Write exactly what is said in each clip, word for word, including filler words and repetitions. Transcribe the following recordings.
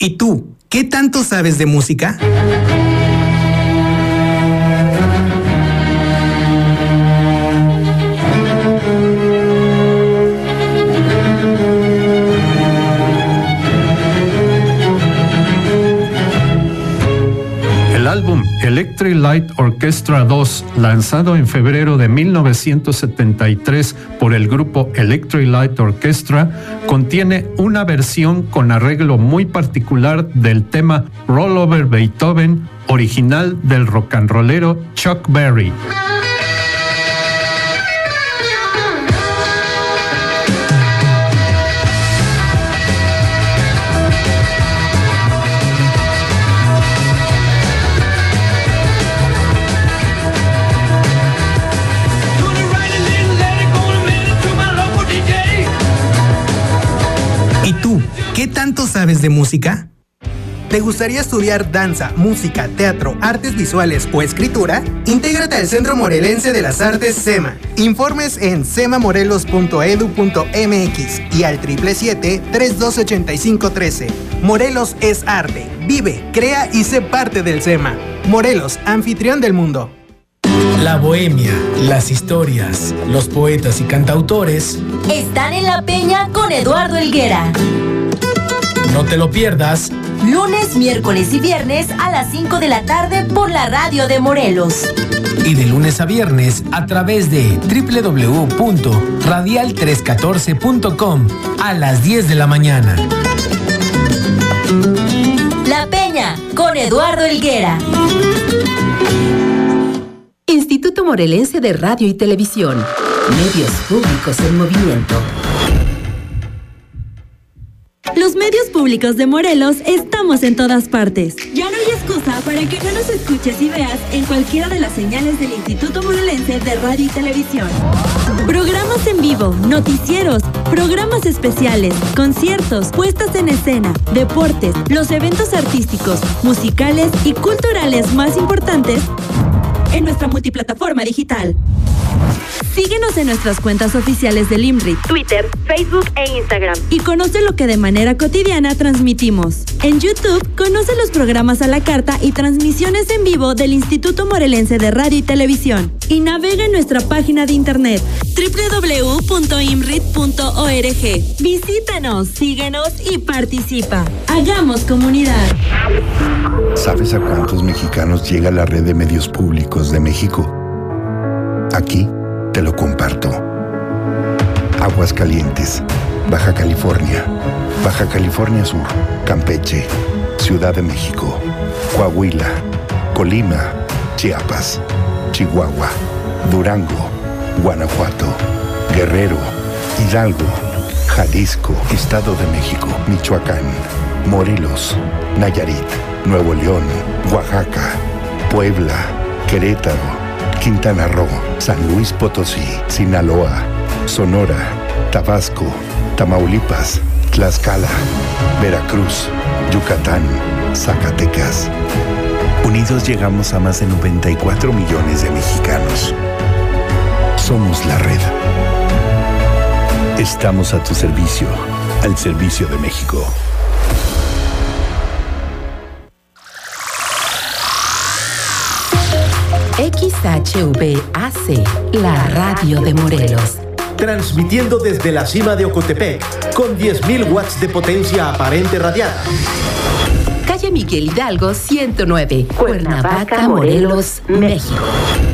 ¿Y tú, qué tanto sabes de música? El álbum Electric Light Orchestra dos, lanzado en febrero de mil novecientos setenta y tres por el grupo Electric Light Orchestra, contiene una versión con arreglo muy particular del tema Roll Over Beethoven, original del rock and rollero Chuck Berry. ¿Qué tanto sabes de música? ¿Te gustaría estudiar danza, música, teatro, artes visuales o escritura? Intégrate al Centro Morelense de las Artes SEMA. Informes en semamorelos punto edu punto mx y al siete siete siete, tres dos ocho cinco uno tres. Morelos es arte. Vive, crea y sé parte del SEMA. Morelos, anfitrión del mundo. La bohemia, las historias, los poetas y cantautores están en La Peña con Eduardo Helguera. No te lo pierdas. Lunes, miércoles y viernes a las cinco de la tarde por la radio de Morelos. Y de lunes a viernes a través de doble u doble u doble u punto radial trescientos catorce punto com a las diez de la mañana. La Peña con Eduardo Helguera. Instituto Morelense de Radio y Televisión. Medios públicos en movimiento. Los medios públicos de Morelos estamos en todas partes. Ya no hay excusa para que no nos escuches y veas en cualquiera de las señales del Instituto Morelense de Radio y Televisión. Programas en vivo, noticieros, programas especiales, conciertos, puestas en escena, deportes, los eventos artísticos, musicales y culturales más importantes en nuestra multiplataforma digital. Síguenos en nuestras cuentas oficiales del IMRIT, Twitter, Facebook e Instagram. Y conoce lo que de manera cotidiana transmitimos. En YouTube, conoce los programas a la carta y transmisiones en vivo del Instituto Morelense de Radio y Televisión. Y navega en nuestra página de internet doble u doble u doble u punto imrit punto org. Visítanos, síguenos y participa. Hagamos comunidad. ¿Sabes a cuántos mexicanos llega la red de medios públicos de México? Aquí te lo comparto. Aguascalientes, Baja California, Baja California Sur, Campeche, Ciudad de México, Coahuila, Colima, Chiapas, Chihuahua, Durango, Guanajuato, Guerrero, Hidalgo, Jalisco, Estado de México, Michoacán, Morelos, Nayarit, Nuevo León, Oaxaca, Puebla, Querétaro, Quintana Roo, San Luis Potosí, Sinaloa, Sonora, Tabasco, Tamaulipas, Tlaxcala, Veracruz, Yucatán, Zacatecas. Unidos llegamos a más de noventa y cuatro millones de mexicanos. Somos la red. Estamos a tu servicio, al servicio de México. X H V A C, la radio de Morelos. Transmitiendo desde la cima de Ocotepec, con diez mil watts de potencia aparente radiada. Calle Miguel Hidalgo, ciento nueve, Cuernavaca, Morelos, México.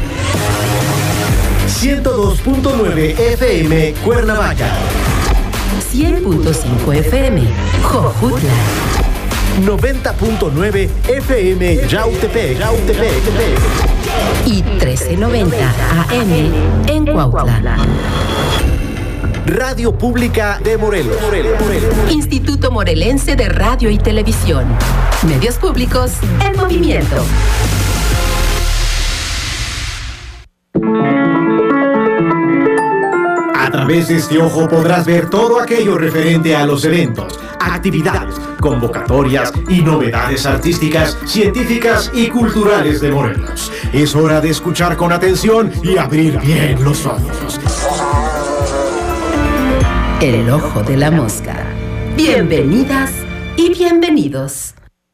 ciento dos punto nueve F M, Cuernavaca. cien punto cinco F M, Jojutla. noventa punto nueve F M, Yautepec, Yautepec. Y trece noventa A M en Cuautla. Radio Pública de Morelos. Morelos, Morelos. Instituto Morelense de Radio y Televisión. Medios públicos en movimiento. A través de este ojo podrás ver todo aquello referente a los eventos, actividades, convocatorias y novedades artísticas, científicas y culturales de Morelos. Es hora de escuchar con atención y abrir bien los ojos. El ojo de la mosca. Bienvenidas y bienvenidos.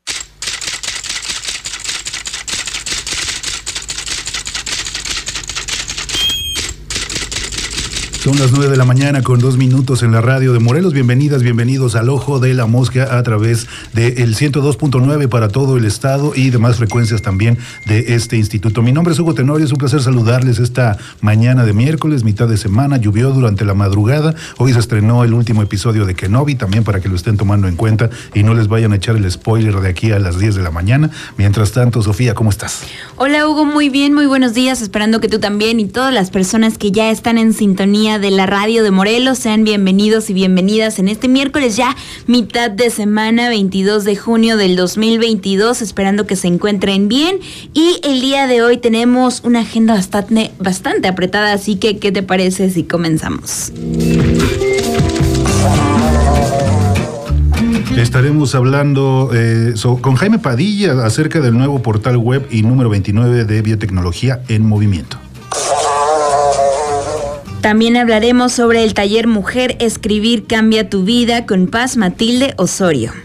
Son las nueve de la mañana con dos minutos en la radio de Morelos. Bienvenidas, bienvenidos al Ojo de la Mosca a través del ciento dos punto nueve para todo el estado y demás frecuencias también de este instituto. Mi nombre es Hugo Tenorio, es un placer saludarles esta mañana de miércoles, mitad de semana. Llovió durante la madrugada. Hoy se estrenó el último episodio de Kenobi, también para que lo estén tomando en cuenta y no les vayan a echar el spoiler de aquí a las diez de la mañana. Mientras tanto, Sofía, ¿cómo estás? Hola, Hugo, muy bien, muy buenos días. Esperando que tú también y todas las personas que ya están en sintonía de la radio de Morelos sean bienvenidos y bienvenidas en este miércoles ya mitad de semana, veintidós de junio del dos mil veintidós, esperando que se encuentren bien. Y el día de hoy tenemos una agenda bastante, bastante apretada, así que ¿qué te parece si comenzamos? Estaremos hablando eh, so, con Jaime Padilla acerca del nuevo portal web y número veintinueve de biotecnología en movimiento. También hablaremos sobre el taller Mujer Escribir Cambia tu Vida con Paz Matilde Osorio.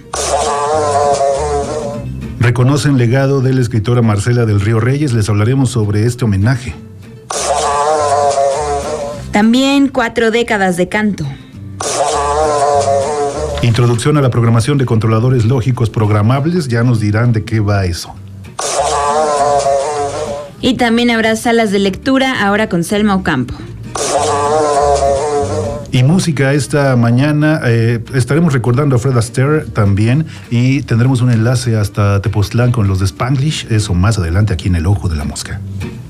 Reconocen legado de la escritora Marcela del Río Reyes. Les hablaremos sobre este homenaje. También cuatro décadas de canto. Introducción a la programación de controladores lógicos programables. Ya nos dirán de qué va eso. Y también habrá salas de lectura ahora con Selma Ocampo. Y música esta mañana, eh, estaremos recordando a Fred Astaire también y tendremos un enlace hasta Tepoztlán con los de Spanglish, eso más adelante aquí en el Ojo de la Mosca.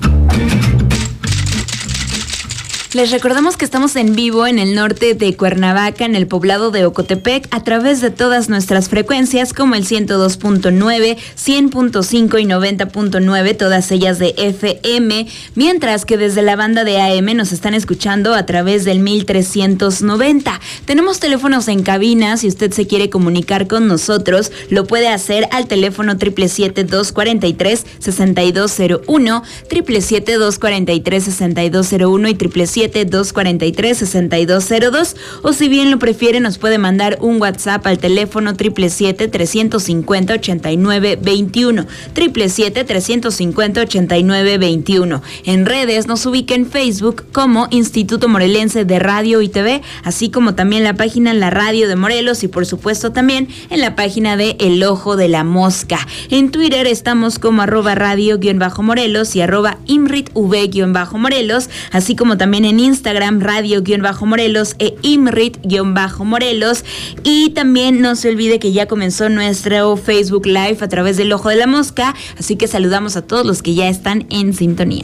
Les recordamos que estamos en vivo en el norte de Cuernavaca, en el poblado de Ocotepec, a través de todas nuestras frecuencias como el ciento dos punto nueve, cien punto cinco y noventa punto nueve, todas ellas de F M, mientras que desde la banda de A M nos están escuchando a través del mil trescientos noventa. Tenemos teléfonos en cabina, si usted se quiere comunicar con nosotros, lo puede hacer al teléfono siete siete siete, dos cuatro tres, seis dos cero uno, siete siete siete, dos cuatro tres, seis dos cero uno y siete siete siete, dos cuatro tres, seis dos cero dos, o si bien lo prefiere nos puede mandar un WhatsApp al teléfono siete siete siete, tres cinco cero, ocho nueve dos uno, siete siete siete, tres cinco cero, ocho nueve dos uno. En redes nos ubica en Facebook como Instituto Morelense de Radio y T V, así como también la página La Radio de Morelos y por supuesto también en la página de El Ojo de la Mosca. En Twitter estamos como arroba radio-morelos y arroba imritv-morelos, así como también en Instagram, radio-morelos e imrit-morelos. Y también no se olvide que ya comenzó nuestro Facebook Live a través del Ojo de la Mosca, así que saludamos a todos los que ya están en sintonía.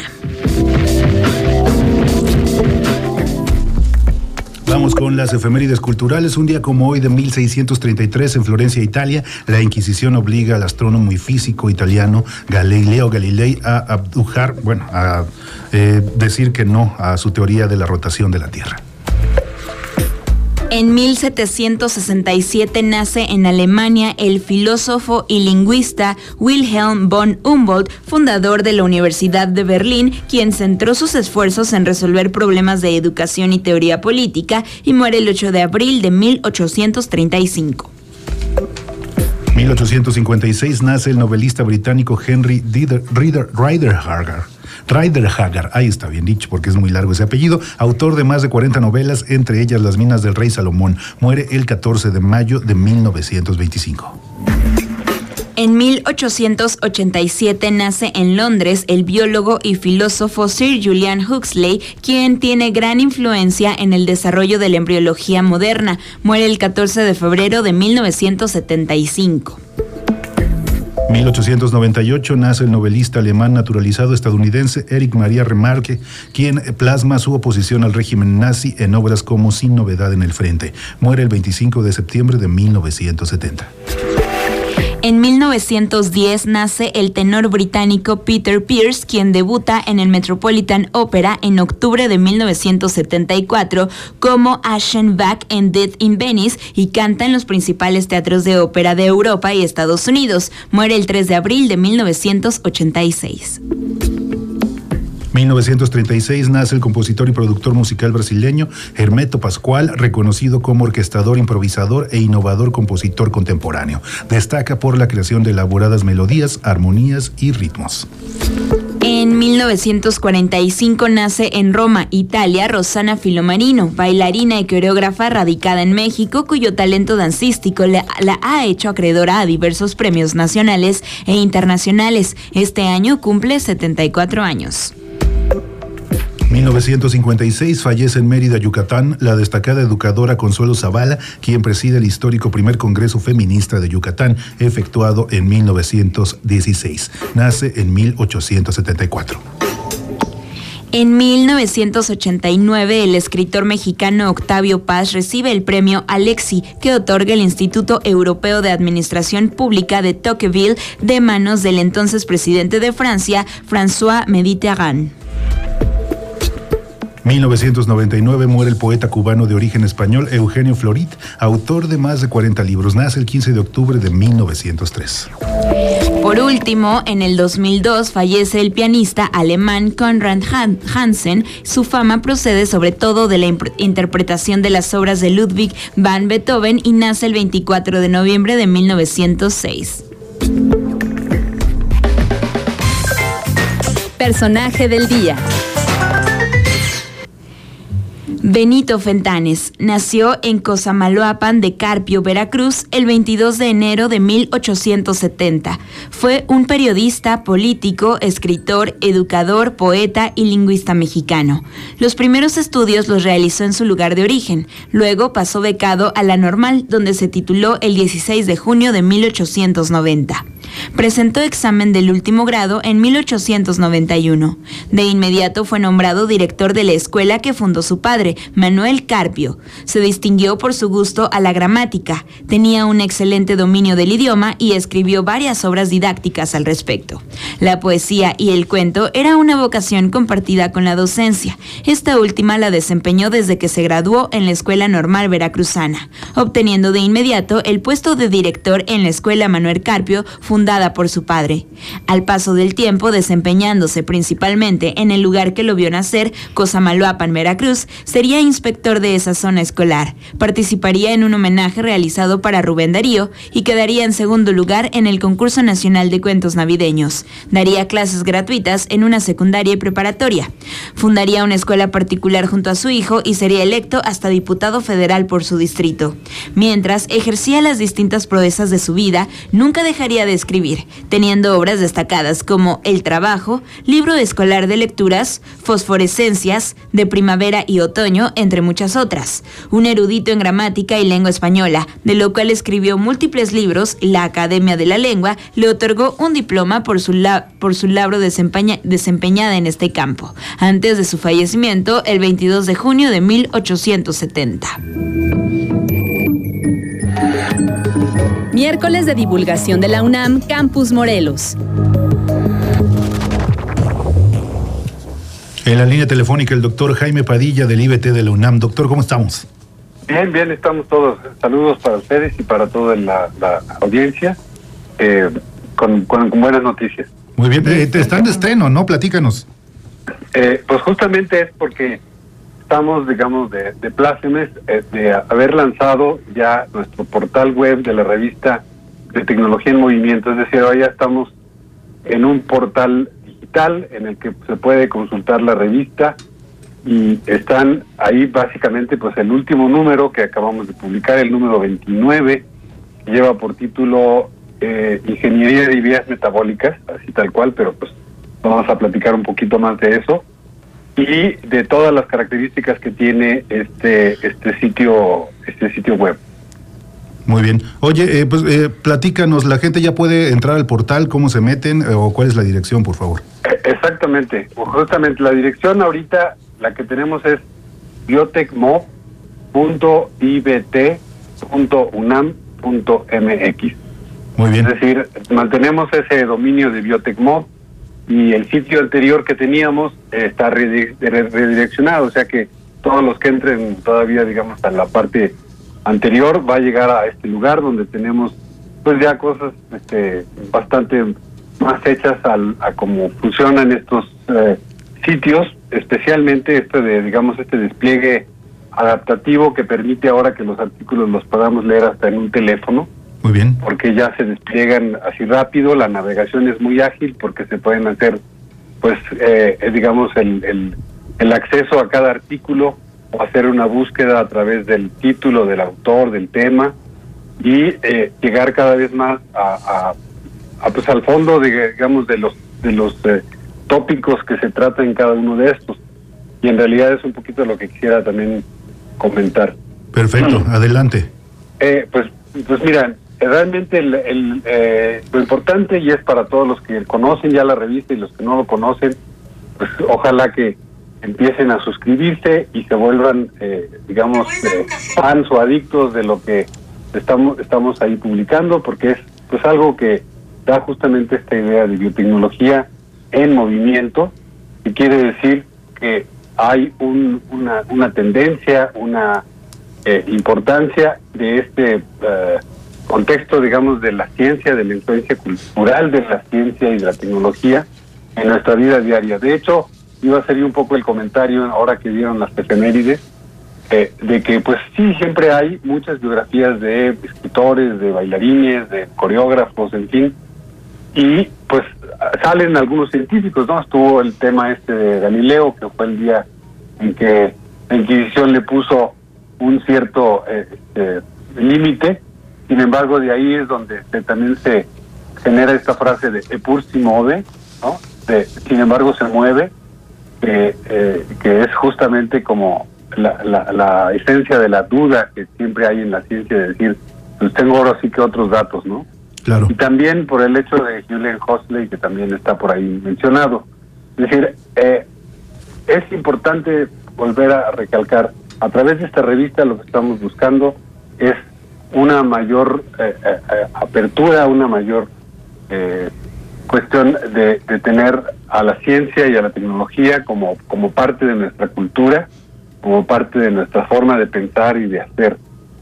Vamos con las efemérides culturales. Un día como hoy de mil seiscientos treinta y tres en Florencia, Italia, la Inquisición obliga al astrónomo y físico italiano Galileo Galilei a abjurar, bueno, a eh, decir que no a su teoría de la rotación de la Tierra. En mil setecientos sesenta y siete nace en Alemania el filósofo y lingüista Wilhelm von Humboldt, fundador de la Universidad de Berlín, quien centró sus esfuerzos en resolver problemas de educación y teoría política, y muere el ocho de abril de mil ochocientos treinta y cinco. mil ochocientos cincuenta y seis nace el novelista británico Henry Riderhager. Riderhager, ahí está bien dicho porque es muy largo ese apellido, autor de más de cuarenta novelas, entre ellas Las minas del rey Salomón. Muere el catorce de mayo de mil novecientos veinticinco. En mil ochocientos ochenta y siete nace en Londres el biólogo y filósofo Sir Julian Huxley, quien tiene gran influencia en el desarrollo de la embriología moderna. Muere el catorce de febrero de mil novecientos setenta y cinco. mil ochocientos noventa y ocho nace el novelista alemán naturalizado estadounidense Erich Maria Remarque, quien plasma su oposición al régimen nazi en obras como Sin novedad en el frente. Muere el veinticinco de septiembre de mil novecientos setenta. En mil novecientos diez nace el tenor británico Peter Pears, quien debuta en el Metropolitan Opera en octubre de mil novecientos setenta y cuatro como Aschenbach en Death in Venice y canta en los principales teatros de ópera de Europa y Estados Unidos. Muere el tres de abril de mil novecientos ochenta y seis. mil novecientos treinta y seis nace el compositor y productor musical brasileño Hermeto Pascoal, reconocido como orquestador, improvisador e innovador compositor contemporáneo. Destaca por la creación de elaboradas melodías, armonías y ritmos. En mil novecientos cuarenta y cinco nace en Roma, Italia, Rossana Filomarino, bailarina y coreógrafa radicada en México, cuyo talento dancístico la, la ha hecho acreedora a diversos premios nacionales e internacionales. Este año cumple setenta y cuatro años. mil novecientos cincuenta y seis fallece en Mérida, Yucatán, la destacada educadora Consuelo Zavala, quien preside el histórico primer Congreso Feminista de Yucatán, efectuado en mil novecientos dieciséis. Nace en mil ochocientos setenta y cuatro. En mil novecientos ochenta y nueve, el escritor mexicano Octavio Paz recibe el premio Alexi, que otorga el Instituto Europeo de Administración Pública de Tocqueville, de manos del entonces presidente de Francia, François Mitterrand. mil novecientos noventa y nueve muere el poeta cubano de origen español Eugenio Florit, autor de más de cuarenta libros. Nace el quince de octubre de mil novecientos tres. Por último, en el dos mil dos fallece el pianista alemán Konrad Hansen. Su fama procede sobre todo de la imp- interpretación de las obras de Ludwig van Beethoven y nace el veinticuatro de noviembre de mil novecientos seis. Personaje del día. Benito Fentanes nació en Cosamaloapan de Carpio, Veracruz, el veintidós de enero de mil ochocientos setenta. Fue un periodista, político, escritor, educador, poeta y lingüista mexicano. Los primeros estudios los realizó en su lugar de origen. Luego pasó becado a la Normal, donde se tituló el dieciséis de junio de mil ochocientos noventa. Presentó examen del último grado en mil ochocientos noventa y uno. De inmediato fue nombrado director de la escuela que fundó su padre, Manuel Carpio. Se distinguió por su gusto a la gramática, tenía un excelente dominio del idioma y escribió varias obras didácticas al respecto. La poesía y el cuento era una vocación compartida con la docencia. Esta última la desempeñó desde que se graduó en la Escuela Normal Veracruzana, obteniendo de inmediato el puesto de director en la Escuela Manuel Carpio, fundada por su padre. Al paso del tiempo, desempeñándose principalmente en el lugar que lo vio nacer, Cosamaloapan, Veracruz, sería inspector de esa zona escolar. Participaría en un homenaje realizado para Rubén Darío y quedaría en segundo lugar en el concurso nacional de cuentos navideños. Daría clases gratuitas en una secundaria y preparatoria. Fundaría una escuela particular junto a su hijo y sería electo hasta diputado federal por su distrito. Mientras ejercía las distintas proezas de su vida, nunca dejaría de escribir, teniendo obras destacadas como El Trabajo, libro escolar de lecturas, Fosforescencias, de primavera y otoño, entre muchas otras. Un erudito en gramática y lengua española, de lo cual escribió múltiples libros. La Academia de la Lengua le otorgó un diploma por su, la, por su labor desempeña, desempeñada en este campo, antes de su fallecimiento el veintidós de junio de mil ochocientos setenta. Miércoles de divulgación de la UNAM, Campus Morelos. En la línea telefónica el doctor Jaime Padilla del I B T de la UNAM. Doctor, ¿cómo estamos? Bien, bien, estamos todos. Saludos para ustedes y para toda la, la audiencia, eh, con, con, con buenas noticias. Muy bien, eh, te están de estreno, ¿no? Platícanos. Eh, pues justamente es porque estamos, digamos, de, de plácemes eh, de haber lanzado ya nuestro portal web de la revista de Tecnología en Movimiento. Es decir, ahora ya estamos en un portal digital en el que se puede consultar la revista y están ahí básicamente pues el último número que acabamos de publicar, el número veintinueve, que lleva por título eh, Ingeniería de Vías Metabólicas, así tal cual, pero pues vamos a platicar un poquito más de eso y de todas las características que tiene este este sitio este sitio web. Muy bien. Oye, eh, pues eh, platícanos, la gente ya puede entrar al portal, ¿cómo se meten eh, o cuál es la dirección, por favor? Exactamente, justamente la dirección ahorita la que tenemos es biotecmob punto i b t punto unam punto m x. Muy bien. Es decir, mantenemos ese dominio de Biotecmob y el sitio anterior que teníamos eh, está redireccionado, o sea que todos los que entren todavía, digamos, a la parte anterior va a llegar a este lugar donde tenemos pues ya cosas este, bastante más hechas al, a cómo funcionan estos eh, sitios, especialmente este de, digamos, este despliegue adaptativo que permite ahora que los artículos los podamos leer hasta en un teléfono. Muy bien. Porque ya se despliegan así rápido, la navegación es muy ágil porque se pueden hacer, pues, eh, digamos, el, el, el acceso a cada artículo o hacer una búsqueda a través del título, del autor, del tema y eh, llegar cada vez más a, a, a pues al fondo, de, digamos, de los de los eh, tópicos que se trata en cada uno de estos. Y en realidad es un poquito lo que quisiera también comentar. Perfecto, mm. adelante. Eh, pues, pues mira, realmente el, el, eh, lo importante, y es para todos los que conocen ya la revista y los que no lo conocen, pues ojalá que empiecen a suscribirse y se vuelvan, eh, digamos, eh, fans o adictos de lo que estamos estamos ahí publicando, porque es pues algo que da justamente esta idea de biotecnología en movimiento, y quiere decir que hay un, una, una tendencia, una eh, importancia de este eh, contexto, digamos, de la ciencia, de la influencia cultural de la ciencia y de la tecnología en nuestra vida diaria. De hecho, iba a hacer un poco el comentario ahora que dieron las efemérides, eh, de que pues sí, siempre hay muchas biografías de escritores, de bailarines, de coreógrafos, en fin, y pues salen algunos científicos, ¿no? Estuvo el tema este de Galileo, que fue el día en que la Inquisición le puso un cierto eh, eh, límite. Sin embargo, de ahí es donde se, también se genera esta frase de Epur si move, ¿no? De, sin embargo, se mueve, eh, eh, que es justamente como la, la, la esencia de la duda que siempre hay en la ciencia, de decir, pues tengo ahora sí que otros datos, ¿no? Claro. Y también por el hecho de Julian Huxley, que también está por ahí mencionado. Es decir, eh, es importante volver a recalcar, a través de esta revista lo que estamos buscando es una mayor eh, eh, apertura, una mayor eh, cuestión de, de tener a la ciencia y a la tecnología como, como parte de nuestra cultura, como parte de nuestra forma de pensar y de hacer.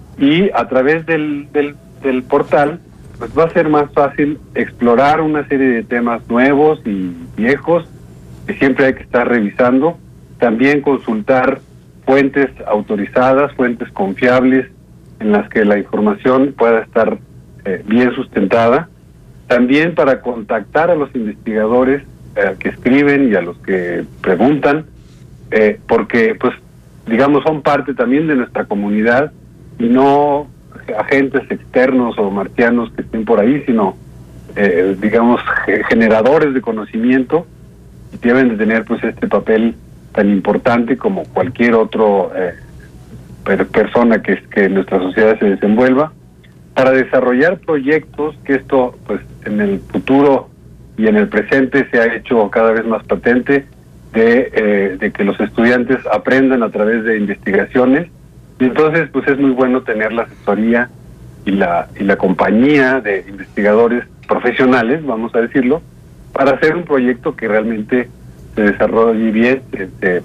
Y a través del, del, del portal, pues va a ser más fácil explorar una serie de temas nuevos y viejos que siempre hay que estar revisando. También consultar fuentes autorizadas, fuentes confiables, en las que la información pueda estar eh, bien sustentada. También para contactar a los investigadores eh, que escriben y a los que preguntan, eh, porque, pues, digamos, son parte también de nuestra comunidad y no agentes externos o marcianos que estén por ahí, sino, eh, digamos, generadores de conocimiento, y deben de tener, pues, este papel tan importante como cualquier otro eh, per persona que, que en nuestra sociedad se desenvuelva, para desarrollar proyectos, que esto, pues, en el futuro y en el presente se ha hecho cada vez más patente, de, eh, de que los estudiantes aprendan a través de investigaciones. Y entonces, pues, es muy bueno tener la asesoría y la y la compañía de investigadores profesionales, vamos a decirlo, para hacer un proyecto que realmente se desarrolle bien, se, se,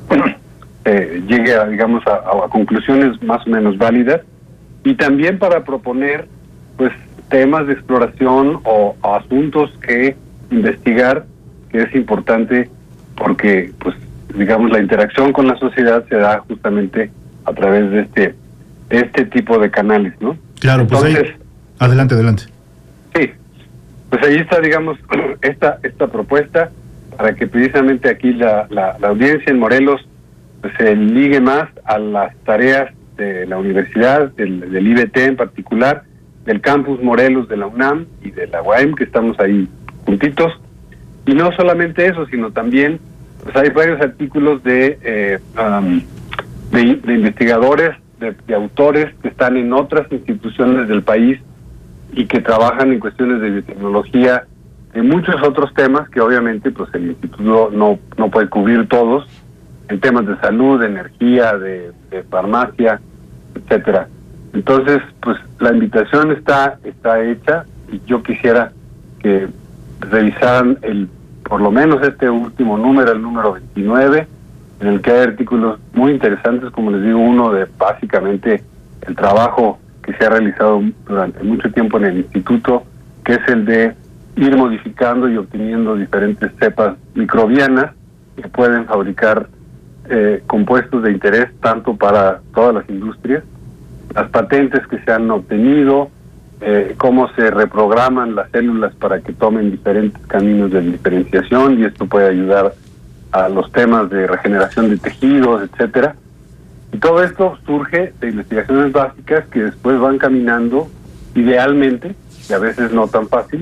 se llegue a, digamos, a, a conclusiones más o menos válidas, y también para proponer, pues, temas de exploración o, o asuntos que investigar, que es importante porque, pues, digamos, la interacción con la sociedad se da justamente a través de este de este tipo de canales, ¿no? Claro, pues entonces, ahí, adelante, adelante. Sí, pues ahí está, digamos, esta esta propuesta para que precisamente aquí la, la, la audiencia en Morelos pues, se ligue más a las tareas de la universidad, del, del I B T en particular, del campus Morelos de la UNAM y de la U A M, que estamos ahí juntitos. Y no solamente eso, sino también pues hay varios artículos de, eh, um, de, de investigadores, de, de autores que están en otras instituciones del país y que trabajan en cuestiones de biotecnología, de muchos otros temas que obviamente pues el instituto no, no puede cubrir todos, en temas de salud, de energía, de, de farmacia, etcétera. Entonces, pues la invitación está está hecha, y yo quisiera que revisaran el por lo menos este último número, el número veintinueve, en el que hay artículos muy interesantes, como les digo, uno de básicamente el trabajo que se ha realizado durante mucho tiempo en el instituto, que es el de ir modificando y obteniendo diferentes cepas microbianas que pueden fabricar eh, compuestos de interés tanto para todas las industrias, las patentes que se han obtenido, eh, cómo se reprograman las células para que tomen diferentes caminos de diferenciación, y esto puede ayudar a los temas de regeneración de tejidos, etcétera. Y todo esto surge de investigaciones básicas que después van caminando, idealmente, y a veces no tan fácil,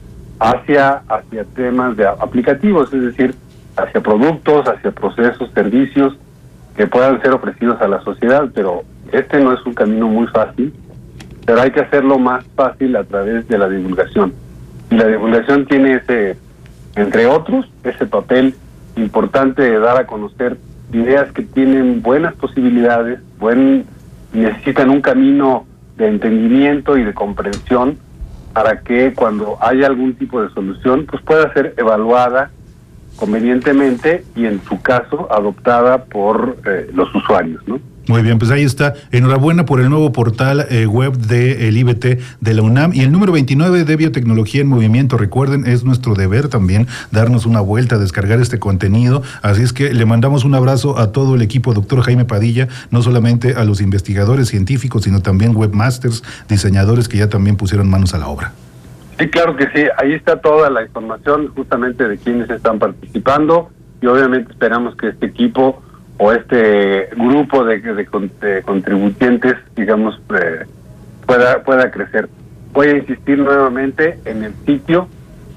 hacia, hacia temas de aplicativos, es decir, hacia productos, hacia procesos, servicios que puedan ser ofrecidos a la sociedad, pero este no es un camino muy fácil, pero hay que hacerlo más fácil a través de la divulgación. Y la divulgación tiene ese, entre otros, ese papel importante de dar a conocer ideas que tienen buenas posibilidades, buen, necesitan un camino de entendimiento y de comprensión para que cuando haya algún tipo de solución, pues pueda ser evaluada convenientemente y en su caso adoptada por eh, los usuarios, ¿no? Muy bien, pues ahí está. Enhorabuena por el nuevo portal eh, web del I B T de la UNAM. Y el número veintinueve de Biotecnología en Movimiento. Recuerden, es nuestro deber también darnos una vuelta, descargar este contenido. Así es que le mandamos un abrazo a todo el equipo, doctor Jaime Padilla, no solamente a los investigadores científicos, sino también webmasters, diseñadores que ya también pusieron manos a la obra. Sí, claro que sí. Ahí está toda la información justamente de quienes están participando y obviamente esperamos que este equipo o este grupo de, de, de contribuyentes, digamos, eh, pueda pueda crecer. Voy a insistir nuevamente en el sitio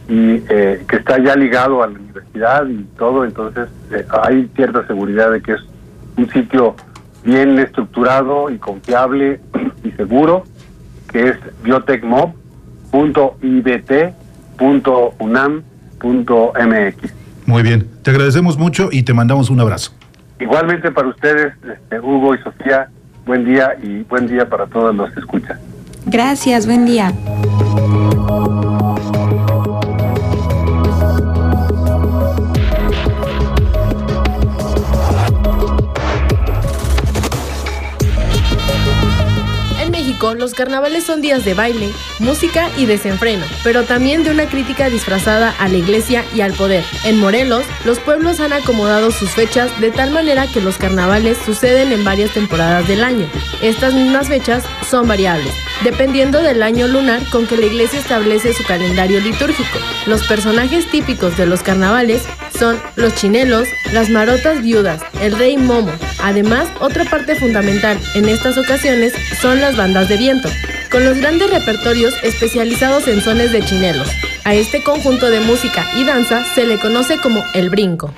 y eh, que está ya ligado a la universidad y todo, entonces eh, hay cierta seguridad de que es un sitio bien estructurado y confiable y seguro, que es biotecmob punto i b t punto unam punto m x. Muy bien, te agradecemos mucho y te mandamos un abrazo. Igualmente para ustedes, este, Hugo y Sofía, buen día y buen día para todos los que escuchan. Gracias, buen día. Los carnavales son días de baile, música y desenfreno, pero también de una crítica disfrazada a la iglesia y al poder. En Morelos, los pueblos han acomodado sus fechas de tal manera que los carnavales suceden en varias temporadas del año. Estas mismas fechas son variables, dependiendo del año lunar con que la iglesia establece su calendario litúrgico. Los personajes típicos de los carnavales son los chinelos, las marotas viudas, el rey Momo. Además, otra parte fundamental en estas ocasiones son las bandas de viento, con los grandes repertorios especializados en sones de chinelos. A este conjunto de música y danza se le conoce como el brinco.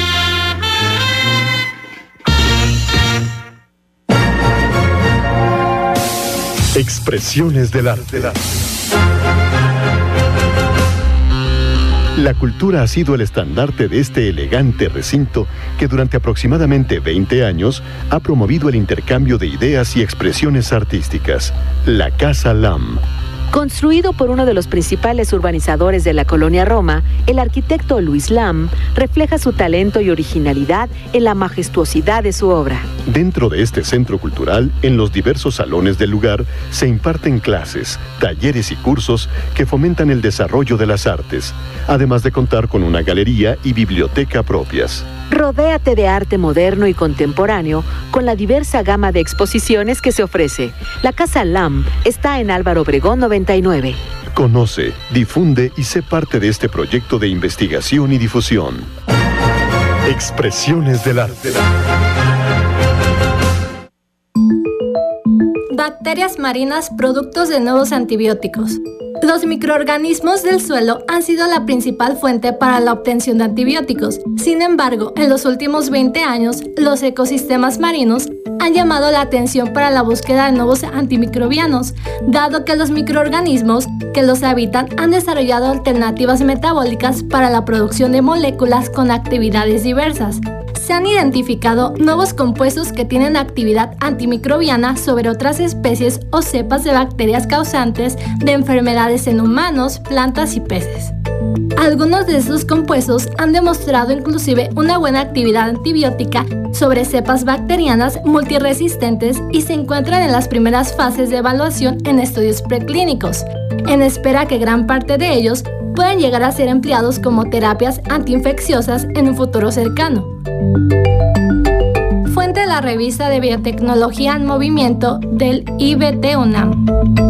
Expresiones del arte. La cultura ha sido el estandarte de este elegante recinto que durante aproximadamente veinte años ha promovido el intercambio de ideas y expresiones artísticas. La Casa Lam. Construido por uno de los principales urbanizadores de la colonia Roma, el arquitecto Luis Lam refleja su talento y originalidad en la majestuosidad de su obra. Dentro de este centro cultural, en los diversos salones del lugar, se imparten clases, talleres y cursos que fomentan el desarrollo de las artes, además de contar con una galería y biblioteca propias. Rodéate de arte moderno y contemporáneo con la diversa gama de exposiciones que se ofrece. La Casa Lam está en Álvaro Obregón noventa y nueve. Conoce, difunde y sé parte de este proyecto de investigación y difusión. Expresiones del arte. Bacterias marinas, productos de nuevos antibióticos. Los microorganismos del suelo han sido la principal fuente para la obtención de antibióticos. Sin embargo, en los últimos veinte años, los ecosistemas marinos han llamado la atención para la búsqueda de nuevos antimicrobianos, dado que los microorganismos que los habitan han desarrollado alternativas metabólicas para la producción de moléculas con actividades diversas. Se han identificado nuevos compuestos que tienen actividad antimicrobiana sobre otras especies o cepas de bacterias causantes de enfermedades en humanos, plantas y peces. Algunos de estos compuestos han demostrado inclusive una buena actividad antibiótica sobre cepas bacterianas multiresistentes y se encuentran en las primeras fases de evaluación en estudios preclínicos, en espera que gran parte de ellos pueden llegar a ser empleados como terapias antiinfecciosas en un futuro cercano. Fuente de la revista de Biotecnología en Movimiento del I B T UNAM.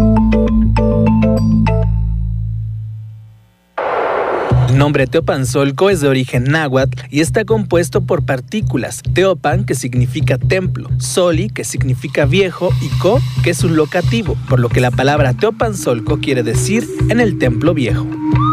El nombre Teopanzolco es de origen náhuatl y está compuesto por partículas. Teopan, que significa templo, Soli, que significa viejo, y Co, que es un locativo, por lo que la palabra Teopanzolco quiere decir en el templo viejo.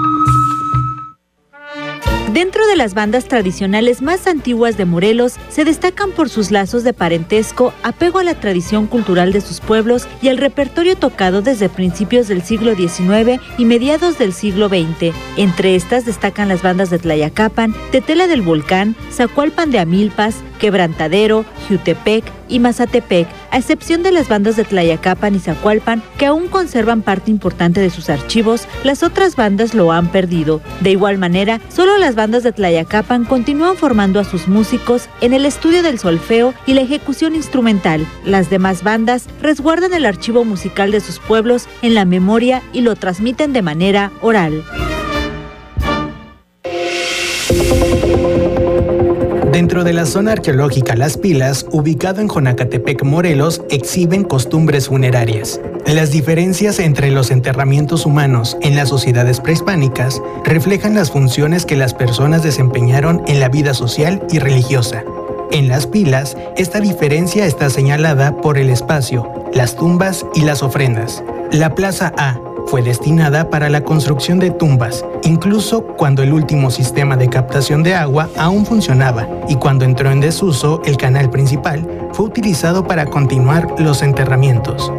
Dentro de las bandas tradicionales más antiguas de Morelos, se destacan por sus lazos de parentesco, apego a la tradición cultural de sus pueblos y el repertorio tocado desde principios del siglo diecinueve y mediados del siglo veinte. Entre estas destacan las bandas de Tlayacapan, Tetela del Volcán, Zacualpan de Amilpas, Quebrantadero, Jiutepec y Mazatepec, a excepción de las bandas de Tlayacapan y Zacualpan, que aún conservan parte importante de sus archivos. Las otras bandas lo han perdido. De igual manera, solo las bandas de Tlayacapan continúan formando a sus músicos en el estudio del solfeo y la ejecución instrumental. Las demás bandas resguardan el archivo musical de sus pueblos en la memoria y lo transmiten de manera oral. Dentro de la zona arqueológica Las Pilas, ubicado en Jonacatepec, Morelos, exhiben costumbres funerarias. Las diferencias entre los enterramientos humanos en las sociedades prehispánicas reflejan las funciones que las personas desempeñaron en la vida social y religiosa. En Las Pilas, esta diferencia está señalada por el espacio, las tumbas y las ofrendas. La Plaza A fue destinada para la construcción de tumbas, incluso cuando el último sistema de captación de agua aún funcionaba, y cuando entró en desuso el canal principal, fue utilizado para continuar los enterramientos.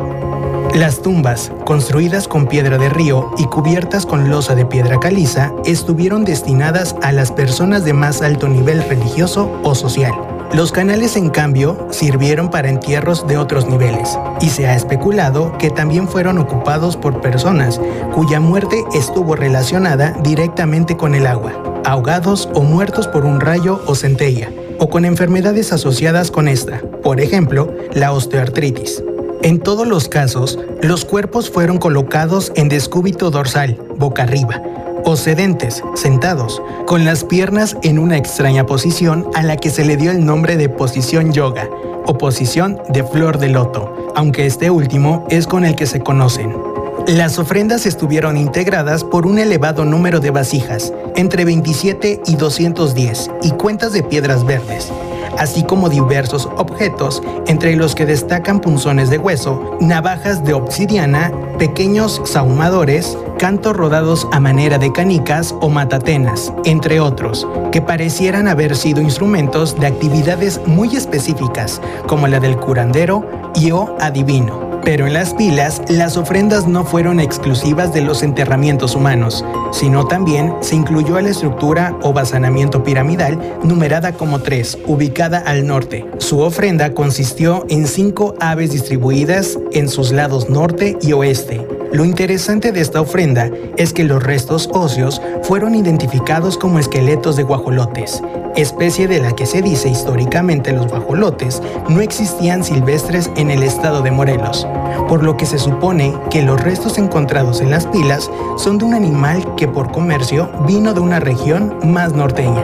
Las tumbas, construidas con piedra de río y cubiertas con losa de piedra caliza, estuvieron destinadas a las personas de más alto nivel religioso o social. Los canales, en cambio, sirvieron para entierros de otros niveles, y se ha especulado que también fueron ocupados por personas cuya muerte estuvo relacionada directamente con el agua, ahogados o muertos por un rayo o centella, o con enfermedades asociadas con esta, por ejemplo, la osteoartritis. En todos los casos, los cuerpos fueron colocados en descúbito dorsal, boca arriba, o sedentes, sentados, con las piernas en una extraña posición a la que se le dio el nombre de posición yoga o posición de flor de loto, aunque este último es con el que se conocen. Las ofrendas estuvieron integradas por un elevado número de vasijas, entre veintisiete y doscientos diez, y cuentas de piedras verdes, así como diversos objetos, entre los que destacan punzones de hueso, navajas de obsidiana, pequeños sahumadores, cantos rodados a manera de canicas o matatenas, entre otros, que parecieran haber sido instrumentos de actividades muy específicas, como la del curandero y o adivino. Pero en Las Pilas, las ofrendas no fueron exclusivas de los enterramientos humanos, sino también se incluyó a la estructura o basanamiento piramidal numerada como tres, ubicada al norte. Su ofrenda consistió en cinco aves distribuidas en sus lados norte y oeste. Lo interesante de esta ofrenda es que los restos óseos fueron identificados como esqueletos de guajolotes, especie de la que se dice históricamente los guajolotes no existían silvestres en el estado de Morelos, por lo que se supone que los restos encontrados en Las Pilas son de un animal que por comercio vino de una región más norteña.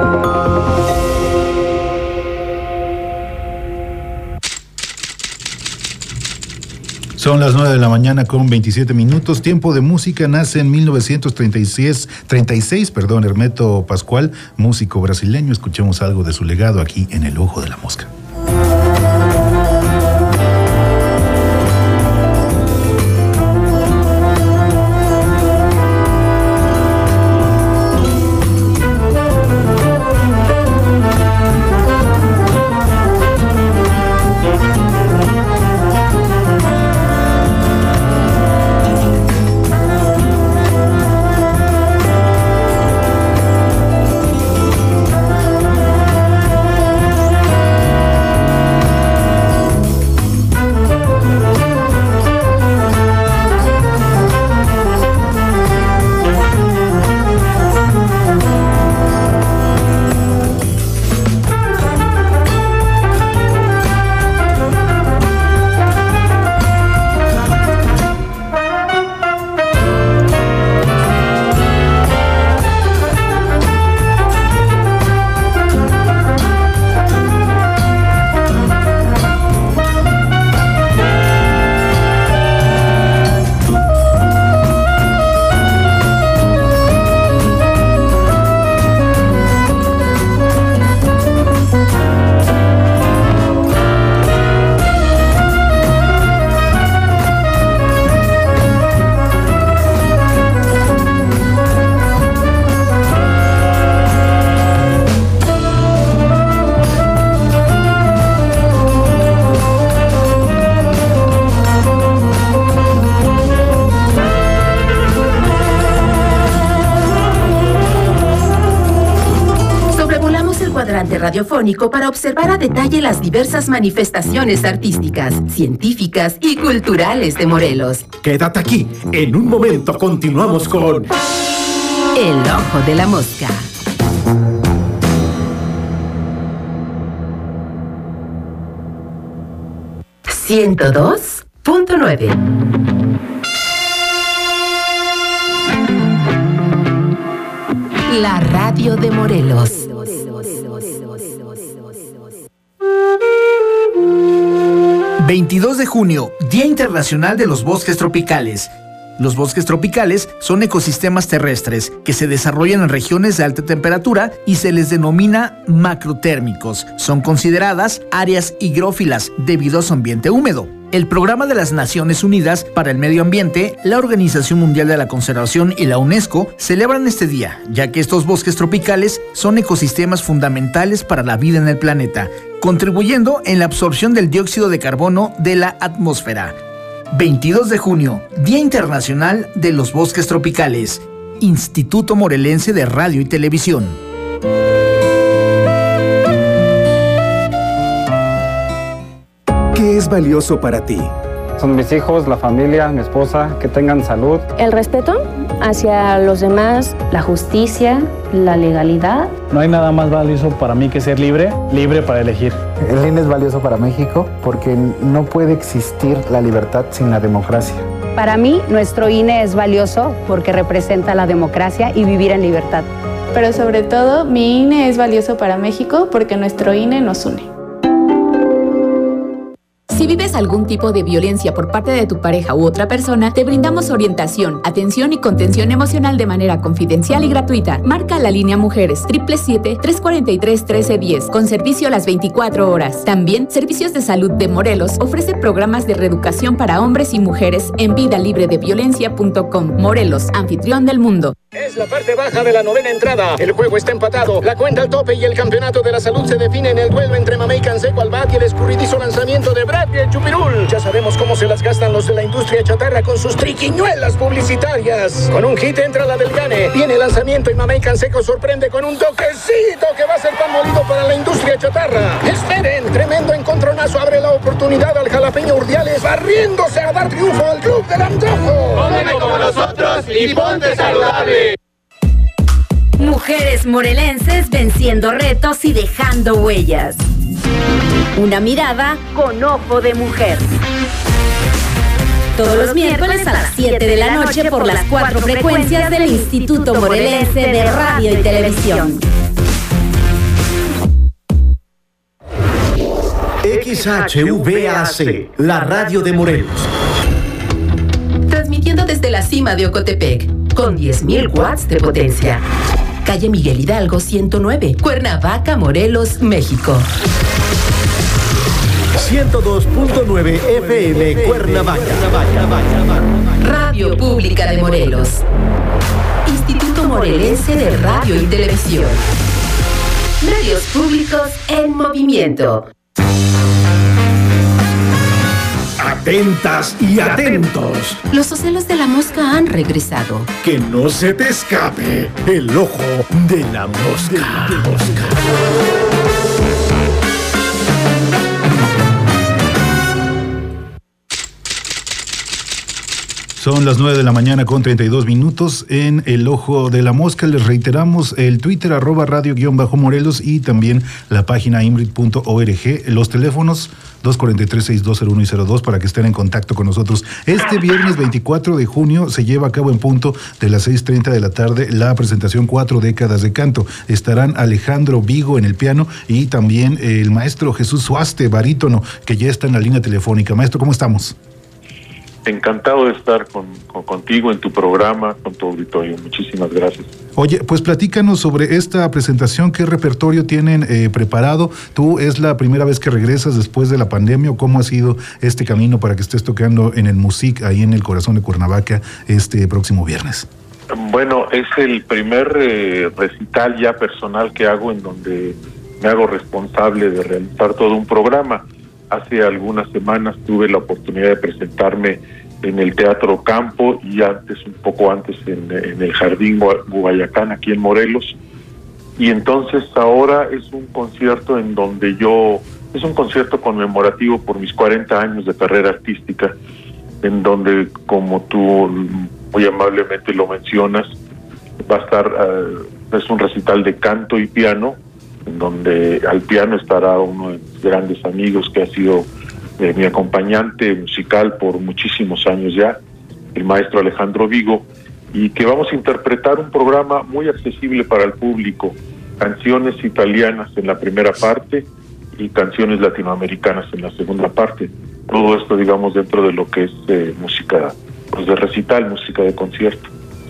Son las nueve de la mañana con veintisiete minutos. Tiempo de música. Nace en mil novecientos treinta y seis, treinta y seis, perdón, Hermeto Pascual, músico brasileño. Escuchemos algo de su legado aquí en El Ojo de la Mosca. cuadrante radiofónico para observar a detalle las diversas manifestaciones artísticas, científicas y culturales de Morelos. Quédate aquí. En un momento continuamos con El Ojo de la Mosca. ciento dos punto nueve. La radio de Morelos. veintidós de junio, Día Internacional de los Bosques Tropicales. Los bosques tropicales son ecosistemas terrestres que se desarrollan en regiones de alta temperatura y se les denomina macrotérmicos. Son consideradas áreas higrófilas debido a su ambiente húmedo. El Programa de las Naciones Unidas para el Medio Ambiente, la Organización Mundial de la Conservación y la UNESCO celebran este día, ya que estos bosques tropicales son ecosistemas fundamentales para la vida en el planeta, contribuyendo en la absorción del dióxido de carbono de la atmósfera. veintidós de junio, Día Internacional de los Bosques Tropicales. Instituto Morelense de Radio y Televisión. ¿Qué es valioso para ti? Son mis hijos, la familia, mi esposa, que tengan salud. El respeto hacia los demás, la justicia, la legalidad. No hay nada más valioso para mí que ser libre, libre para elegir. El I N E es valioso para México porque no puede existir la libertad sin la democracia. Para mí, nuestro I N E es valioso porque representa la democracia y vivir en libertad. Pero sobre todo, mi I N E es valioso para México porque nuestro I N E nos une. Si vives algún tipo de violencia por parte de tu pareja u otra persona, te brindamos orientación, atención y contención emocional de manera confidencial y gratuita. Marca la línea Mujeres siete siete siete, tres cuatro tres, uno tres uno cero con servicio a las veinticuatro horas. También, Servicios de Salud de Morelos ofrece programas de reeducación para hombres y mujeres en vida libre de violencia punto com. Morelos, anfitrión del mundo. Es la parte baja de la novena entrada. El juego está empatado. La cuenta al tope y el campeonato de la salud se define en el duelo entre Mamey Canseco al bat y el escurridizo lanzamiento de Brad y el Chupirul. Ya sabemos cómo se las gastan los de la industria chatarra con sus triquiñuelas publicitarias. Con un hit entra la del Gane. Viene el lanzamiento y Mamey Canseco sorprende con un toquecito que va a ser pan molido para la industria chatarra. Esperen, tremendo encontronazo abre la oportunidad al jalapeño Urdiales barriéndose a dar triunfo al club del antojo. Cómeme como nosotros y ponte saludable. Mujeres morelenses venciendo retos y dejando huellas. Una mirada con ojo de mujer. Todos los miércoles a las siete de la noche por las cuatro frecuencias del Instituto Morelense de Radio y Televisión. X H V A C, la radio de Morelos. Transmitiendo desde la cima de Ocotepec, con diez mil watts de potencia. Calle Miguel Hidalgo ciento nueve, Cuernavaca, Morelos, México. ciento dos punto nueve F M, Cuernavaca. Radio Pública de Morelos. Instituto Morelense de Radio y Televisión. Medios públicos en movimiento. Atentas y atentos. Los ocelos de la mosca han regresado. Que no se te escape el ojo de la mosca. De la mosca. Son las nueve de la mañana con treinta y dos minutos en El Ojo de la Mosca. Les reiteramos el Twitter arroba radio-morelos y también la página imrit punto org. Los teléfonos dos cuatro tres, seis dos cero uno y cero dos para que estén en contacto con nosotros. Este viernes veinticuatro de junio se lleva a cabo en punto de las seis treinta de la tarde la presentación Cuatro Décadas de Canto. Estarán Alejandro Vigo en el piano y también el maestro Jesús Suaste, barítono, que ya está en la línea telefónica. Maestro, ¿cómo estamos? Encantado de estar con, con, contigo en tu programa, con tu auditorio. Muchísimas gracias. Oye, pues platícanos sobre esta presentación. ¿Qué repertorio tienen eh, preparado? Tú es la primera vez que regresas después de la pandemia. ¿Cómo ha sido este camino para que estés tocando en el Music, ahí en el corazón de Cuernavaca, este próximo viernes? Bueno, es el primer eh, recital ya personal que hago en donde me hago responsable de realizar todo un programa. Hace algunas semanas tuve la oportunidad de presentarme en el Teatro Campo y antes, un poco antes, en, en el Jardín Guayacán, aquí en Morelos. y entonces ahora es un concierto en donde yo, es un concierto conmemorativo por mis cuarenta años de carrera artística, en donde, como tú muy amablemente lo mencionas, va a estar, uh, es un recital de canto y piano, en donde al piano estará uno de mis grandes amigos que ha sido eh, mi acompañante musical por muchísimos años ya, el maestro Alejandro Vigo, y que vamos a interpretar un programa muy accesible para el público, canciones italianas en la primera parte y canciones latinoamericanas en la segunda parte. Todo esto, digamos, dentro de lo que es eh, música pues de recital, música de concierto.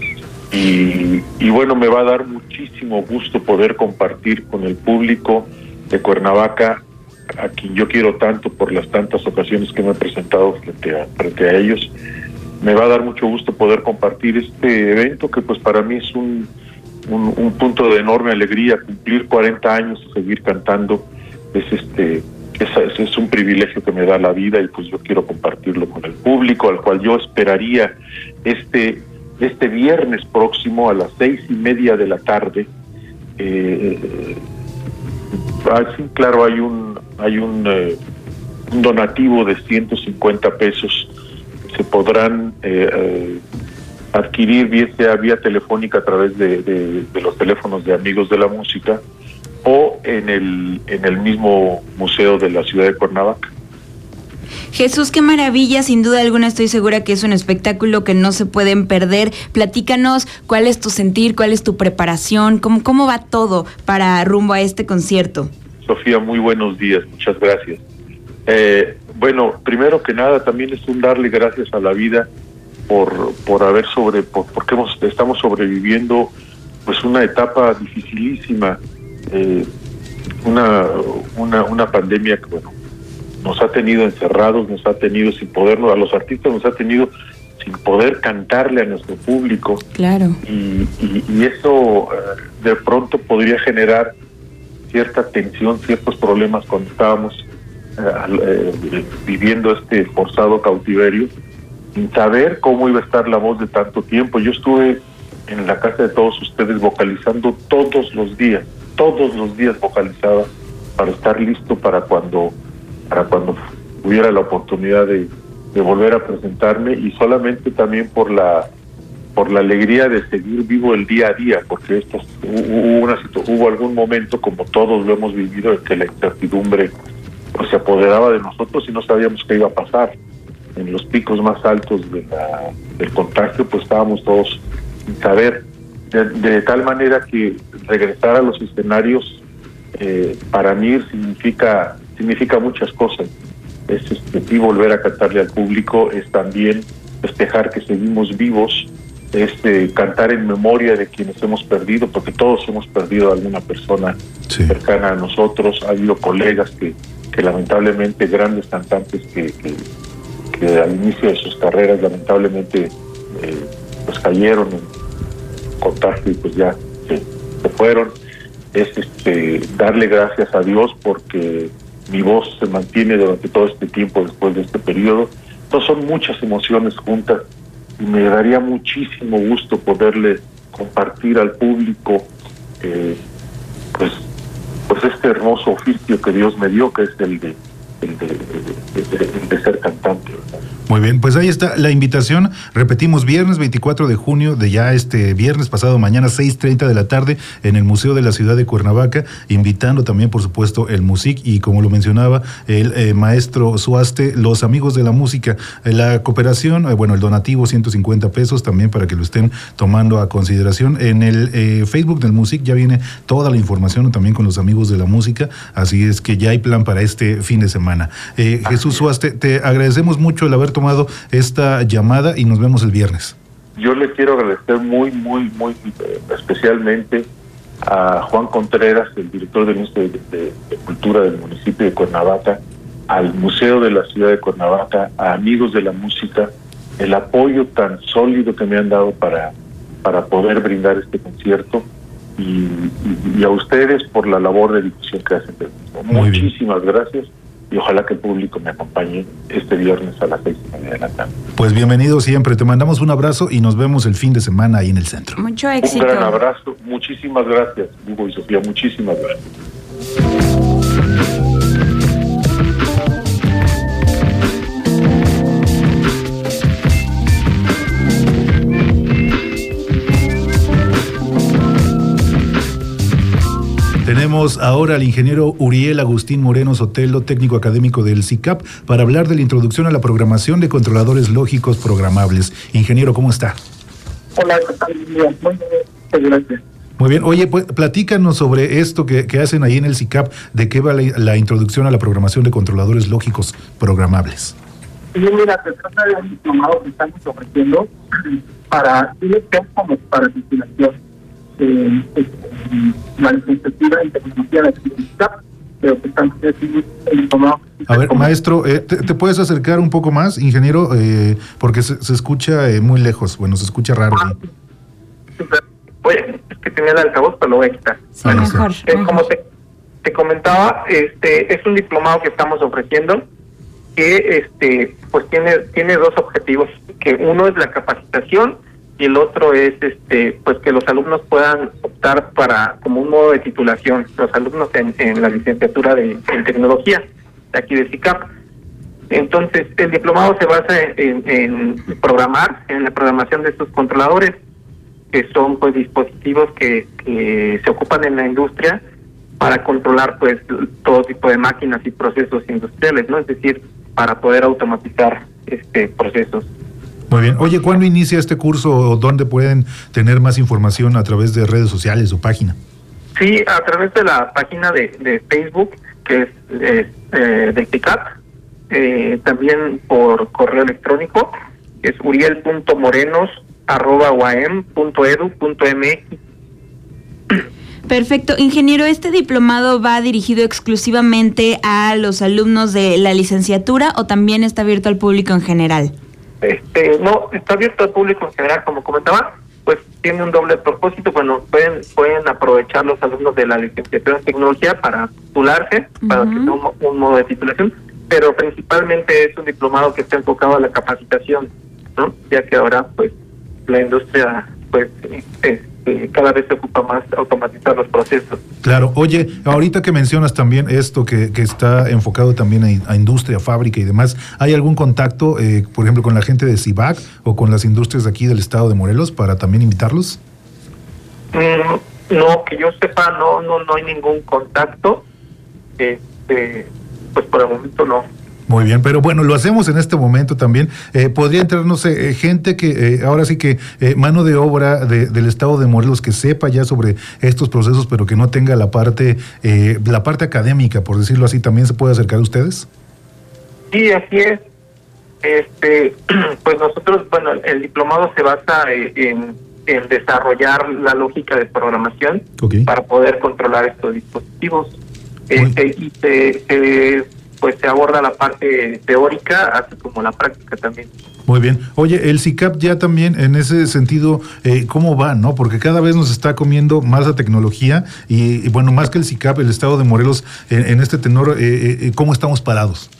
Y, y bueno, me va a dar muchísimo gusto poder compartir con el público de Cuernavaca, a quien yo quiero tanto por las tantas ocasiones que me he presentado frente a, frente a ellos. Me va a dar mucho gusto poder compartir este evento que pues para mí es un, un, un punto de enorme alegría. Cumplir cuarenta años y seguir cantando es este es, es un privilegio que me da la vida, y pues yo quiero compartirlo con el público, al cual yo esperaría este este viernes próximo a las seis y media de la tarde. Eh, así, claro, hay un hay un, eh, un donativo de ciento cincuenta pesos. Se podrán eh, eh, adquirir bien sea vía telefónica a través de, de, de los teléfonos de Amigos de la Música, o en el en el mismo museo de la ciudad de Cuernavaca. Jesús, qué maravilla, sin duda alguna estoy segura que es un espectáculo que no se pueden perder. Platícanos cuál es tu sentir, cuál es tu preparación, cómo, cómo va todo para rumbo a este concierto. Sofía, muy buenos días, muchas gracias. Eh, bueno, primero que nada también es un darle gracias a la vida por por haber sobre, por, porque hemos, estamos sobreviviendo pues una etapa dificilísima, eh, una, una, una pandemia que bueno, nos ha tenido encerrados, nos ha tenido sin podernos, a los artistas nos ha tenido sin poder cantarle a nuestro público. Claro. Y, y, y eso eh, de pronto podría generar cierta tensión, ciertos problemas cuando estábamos eh, eh, viviendo este forzado cautiverio, sin saber cómo iba a estar la voz de tanto tiempo. Yo estuve en la casa de todos ustedes vocalizando todos los días, todos los días vocalizaba para estar listo para cuando para cuando hubiera la oportunidad de, de volver a presentarme, y solamente también por la por la alegría de seguir vivo el día a día, porque esto, hubo, una, hubo algún momento, como todos lo hemos vivido, en que la incertidumbre pues, se apoderaba de nosotros y no sabíamos qué iba a pasar. En los picos más altos de la, del contagio, pues estábamos todos sin saber, de, de tal manera que regresar a los escenarios eh, para mí significa significa muchas cosas. Es este, y volver a cantarle al público, es también festejar que seguimos vivos, es eh, cantar en memoria de quienes hemos perdido, porque todos hemos perdido a alguna persona sí. cercana a nosotros. Ha habido colegas que, que lamentablemente, grandes cantantes que, que, que al inicio de sus carreras lamentablemente eh, pues cayeron en contagio y pues ya se, se fueron. Es este, darle gracias a Dios porque mi voz se mantiene durante todo este tiempo después de este periodo. Entonces son muchas emociones juntas y me daría muchísimo gusto poderle compartir al público eh, pues pues este hermoso oficio que Dios me dio, que es el de el de, de, de, de, de ser cantante, ¿verdad? Muy bien, pues ahí está la invitación. Repetimos, viernes veinticuatro de junio, de ya este viernes pasado mañana, seis treinta de la tarde, en el Museo de la Ciudad de Cuernavaca, invitando también, por supuesto, el MUSIC y, como lo mencionaba el eh, maestro Suaste, los Amigos de la Música, eh, la cooperación, eh, bueno, el donativo, ciento cincuenta pesos, también para que lo estén tomando a consideración. En el eh, Facebook del MUSIC ya viene toda la información, también con los Amigos de la Música, así es que ya hay plan para este fin de semana. Eh, Jesús Suaste, te agradecemos mucho el haber tomado esta llamada y nos vemos el viernes. Yo le quiero agradecer muy, muy, muy especialmente a Juan Contreras, el director del Instituto de, de, de Cultura del municipio de Cuernavaca, al Museo de la Ciudad de Cuernavaca, a Amigos de la Música, el apoyo tan sólido que me han dado para, para poder brindar este concierto, y, y, y a ustedes por la labor de difusión que hacen. Muchísimas gracias. y ojalá que el público me acompañe este viernes a las seis y media de la tarde. Pues bienvenido siempre, te mandamos un abrazo y nos vemos el fin de semana ahí en el centro. Mucho éxito. Un gran abrazo, muchísimas gracias, Hugo y Sofía, muchísimas gracias. Tenemos ahora al ingeniero Uriel Agustín Moreno Sotelo, técnico académico del C I C A P, para hablar de la introducción a la programación de controladores lógicos programables. Ingeniero, ¿cómo está? Hola, ¿qué tal? Muy bien, muchas gracias. Muy bien. Oye, pues platícanos sobre esto que, que hacen ahí en el C I C A P, de qué va la, la introducción a la programación de controladores lógicos programables. Sí, mira, se trata de un diplomado que estamos ofreciendo para I L P como para titulación. Eh, eh, la licenciatura en tecnología de la C I C A P, pero que estamos haciendo el diplomado. A ver, maestro, eh, te, ¿te puedes acercar un poco más, ingeniero? Eh, porque se, se escucha eh, muy lejos, bueno, se escucha raro. Ah, sí. Sí, claro. Oye, es que tenía el altavoz, pero lo voy a quitar. Sí, ah, mejor, eh, mejor. Como te, te comentaba, este es un diplomado que estamos ofreciendo que este pues tiene tiene dos objetivos, que uno es la capacitación y el otro es este pues que los alumnos puedan optar para como un modo de titulación, los alumnos en, en la licenciatura de en tecnología de aquí de C I C A P. Entonces, el diplomado se basa en, en programar, en la programación de estos controladores, que son pues dispositivos que, que se ocupan en la industria para controlar pues todo tipo de máquinas y procesos industriales, ¿no? Es decir, para poder automatizar este procesos. Muy bien. Oye, ¿cuándo inicia este curso o dónde pueden tener más información a través de redes sociales o página? Sí, a través de la página de, de Facebook, que es eh, eh, del C I C A P, eh, también por correo electrónico, que es uriel punto morenos arroba u a m punto e d u punto m x. Perfecto. Ingeniero, ¿este diplomado va dirigido exclusivamente a los alumnos de la licenciatura o también está abierto al público en general? Este, no, está abierto al público en general, como comentaba, pues tiene un doble propósito. Bueno, pueden pueden aprovechar los alumnos de la licenciatura en tecnología para titularse, uh-huh. para que sea un, un modo de titulación, pero principalmente es un diplomado que está enfocado a la capacitación, ¿no? Ya que ahora, pues, la industria, pues, es, eh, cada vez se ocupa más automatizar los procesos. Claro. Oye, ahorita que mencionas también esto que, que está enfocado también a, a industria, fábrica y demás, ¿hay algún contacto, eh, por ejemplo, con la gente de CIVAC o con las industrias de aquí del estado de Morelos para también invitarlos? Mm, no, que yo sepa, no, no, no hay ningún contacto. Este, pues por el momento no. Muy bien, pero bueno, lo hacemos en este momento también. Eh, podría entrar, no sé, eh, gente que eh, ahora sí que eh, mano de obra de, del estado de Morelos que sepa ya sobre estos procesos, pero que no tenga la parte eh, la parte académica, por decirlo así, ¿también se puede acercar a ustedes? Sí, así es. Este, pues nosotros, bueno, el diplomado se basa en, en desarrollar la lógica de programación okay. para poder controlar estos dispositivos. Este, y se, se pues se aborda la parte teórica, así como la práctica también. Muy bien. Oye, el C I C A P ya también en ese sentido, eh, ¿cómo va, no? Porque cada vez nos está comiendo más la tecnología y, y bueno, más que el C I C A P, el estado de Morelos, en, en este tenor, eh, eh, ¿cómo estamos parados?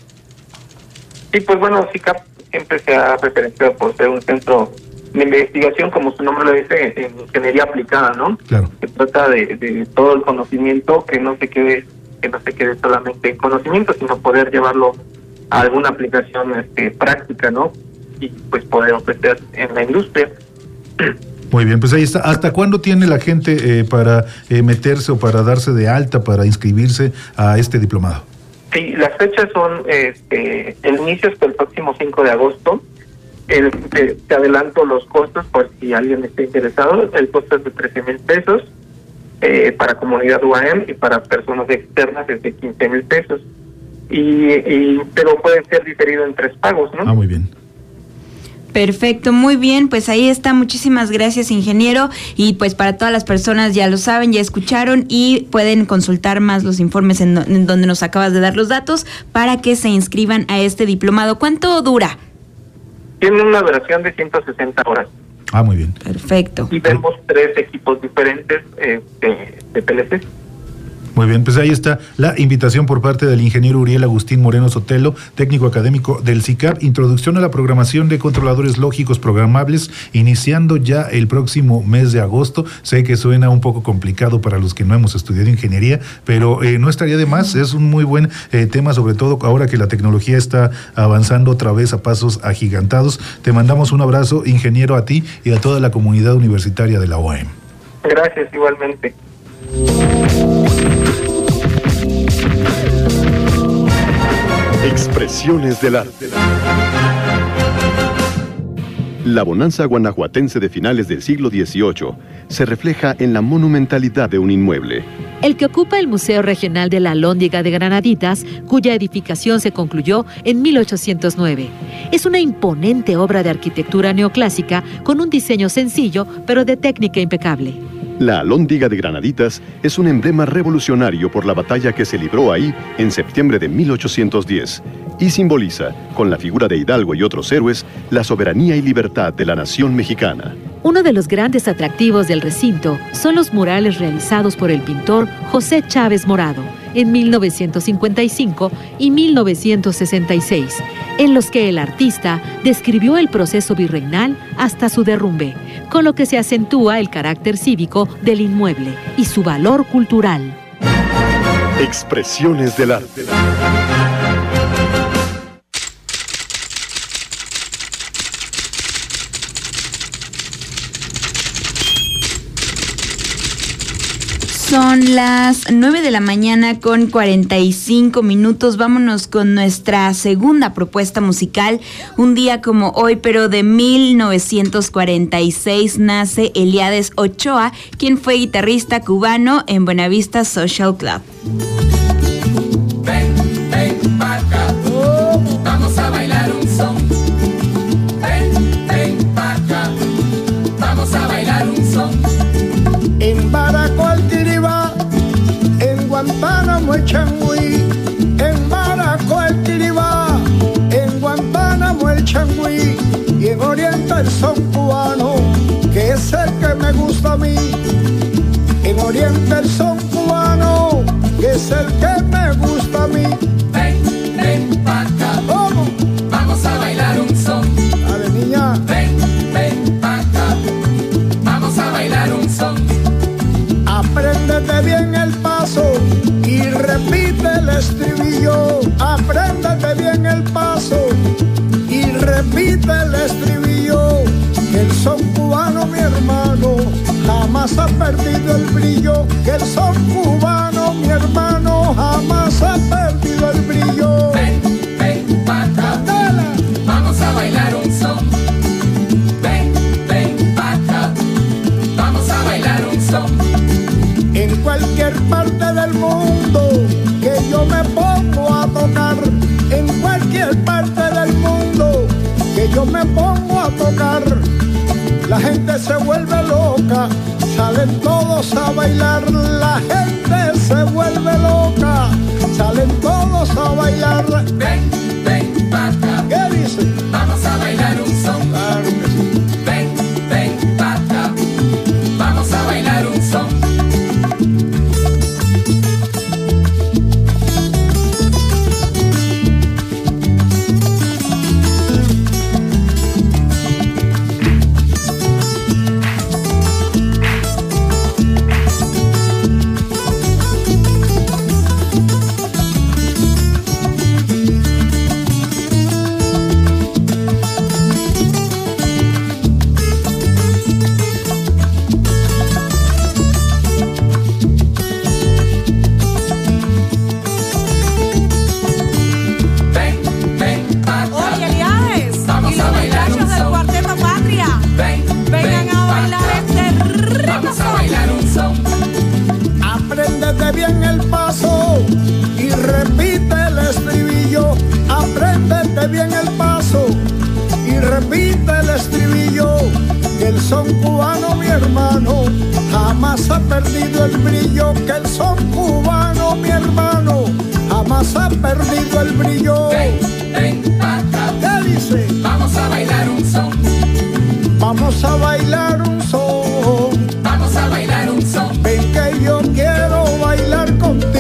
Sí, pues bueno, C I C A P siempre se ha referenciado por ser un centro de investigación, como su nombre lo dice, en ingeniería aplicada, ¿no? Claro. Se trata de, de todo el conocimiento que no se quede que no se quede solamente en conocimiento, sino poder llevarlo a alguna aplicación este, práctica, ¿no? Y pues poder ofrecer en la industria. Muy bien, pues ahí está. ¿Hasta cuándo tiene la gente eh, para eh, meterse o para darse de alta, para inscribirse a este diplomado? Sí, las fechas son, este, el inicio es el próximo cinco de agosto. El, te, te adelanto los costos por si alguien está interesado. El costo es de trece mil pesos. Eh, para comunidad U A M y para personas externas es de quince mil pesos. Y, y pero puede ser diferido en tres pagos, ¿no? Ah, muy bien. Perfecto, muy bien, pues ahí está, muchísimas gracias, ingeniero, y pues para todas las personas ya lo saben, ya escucharon y pueden consultar más los informes en, do, en donde nos acabas de dar los datos para que se inscriban a este diplomado. ¿Cuánto dura? Tiene una duración de ciento sesenta horas. Ah, muy bien. Perfecto. Y vemos tres equipos diferentes eh, de, de P L C. Muy bien, pues ahí está la invitación por parte del ingeniero Uriel Agustín Moreno Sotelo, técnico académico del C I C A P, introducción a la programación de controladores lógicos programables, iniciando ya el próximo mes de agosto. Sé que suena un poco complicado para los que no hemos estudiado ingeniería, pero eh, no estaría de más, es un muy buen eh, tema, sobre todo ahora que la tecnología está avanzando otra vez a pasos agigantados. Te mandamos un abrazo, ingeniero, a ti y a toda la comunidad universitaria de la U A M. Gracias, igualmente. Expresiones del arte. La bonanza guanajuatense de finales del siglo dieciocho se refleja en la monumentalidad de un inmueble. El que ocupa el Museo Regional de la Alhóndiga de Granaditas, cuya edificación se concluyó en mil ochocientos nueve. Es una imponente obra de arquitectura neoclásica con un diseño sencillo, pero de técnica impecable. La Alhóndiga de Granaditas es un emblema revolucionario por la batalla que se libró ahí en septiembre de mil ochocientos diez y simboliza, con la figura de Hidalgo y otros héroes, la soberanía y libertad de la nación mexicana. Uno de los grandes atractivos del recinto son los murales realizados por el pintor José Chávez Morado en mil novecientos cincuenta y cinco y mil novecientos sesenta y seis, en los que el artista describió el proceso virreinal hasta su derrumbe, con lo que se acentúa el carácter cívico del inmueble y su valor cultural. Expresiones del arte. Son las nueve de la mañana con cuarenta y cinco minutos. Vámonos con nuestra segunda propuesta musical. Un día como hoy, pero de mil novecientos cuarenta y seis, nace Eliades Ochoa, quien fue guitarrista cubano en Buenavista Social Club. Ven, ven pa' acá, vamos a bailar un son. Ven, ven pa' acá, vamos a bailar un son. En Baracol, Tiribá, en Guantánamo, el Changüí. En Baracol, Tiribá, en Guantánamo, el Changüí. Y en Oriente el son cubano, que es el que me gusta a mí. En Oriente el son cubano, que es el que me gusta a mí. Ven, ven pa' acá, ¿cómo? Vamos a bailar un son. Dale, niña. Ven, ven pa' acá, vamos a bailar un son. Apréndete bien el paso y repite el estribillo. Apréndete bien el paso y repite el estribillo. Que el son cubano, mi hermano, jamás ha perdido el brillo. Que el son cubano, mi hermano, jamás ha perdido el brillo. Ven, ven pa' acá, vamos a bailar un son. Ven, ven pa' acá, vamos a bailar un son. En cualquier parte del mundo que yo me pongo a tocar, en cualquier parte del mundo que yo me pongo a tocar, la gente se vuelve loca, salen todos a bailar, la gente se vuelve loca, salen todos a bailar. Ven, ven pa' acá, ¿qué dice? Vamos a bailar un son. Claro que sí. Ven, ven pa' acá, vamos a bailar un son. Bien el paso y repite el estribillo. Apréndete bien el paso y repite el estribillo. Que el son cubano, mi hermano, jamás ha perdido el brillo. Que el son cubano, mi hermano, jamás ha perdido el brillo. Ven, ven pa' acá, ¿qué dice? Vamos a bailar un son. Vamos a bailar un son. Vamos a bailar un son. Ven que yo quiero bailar contigo.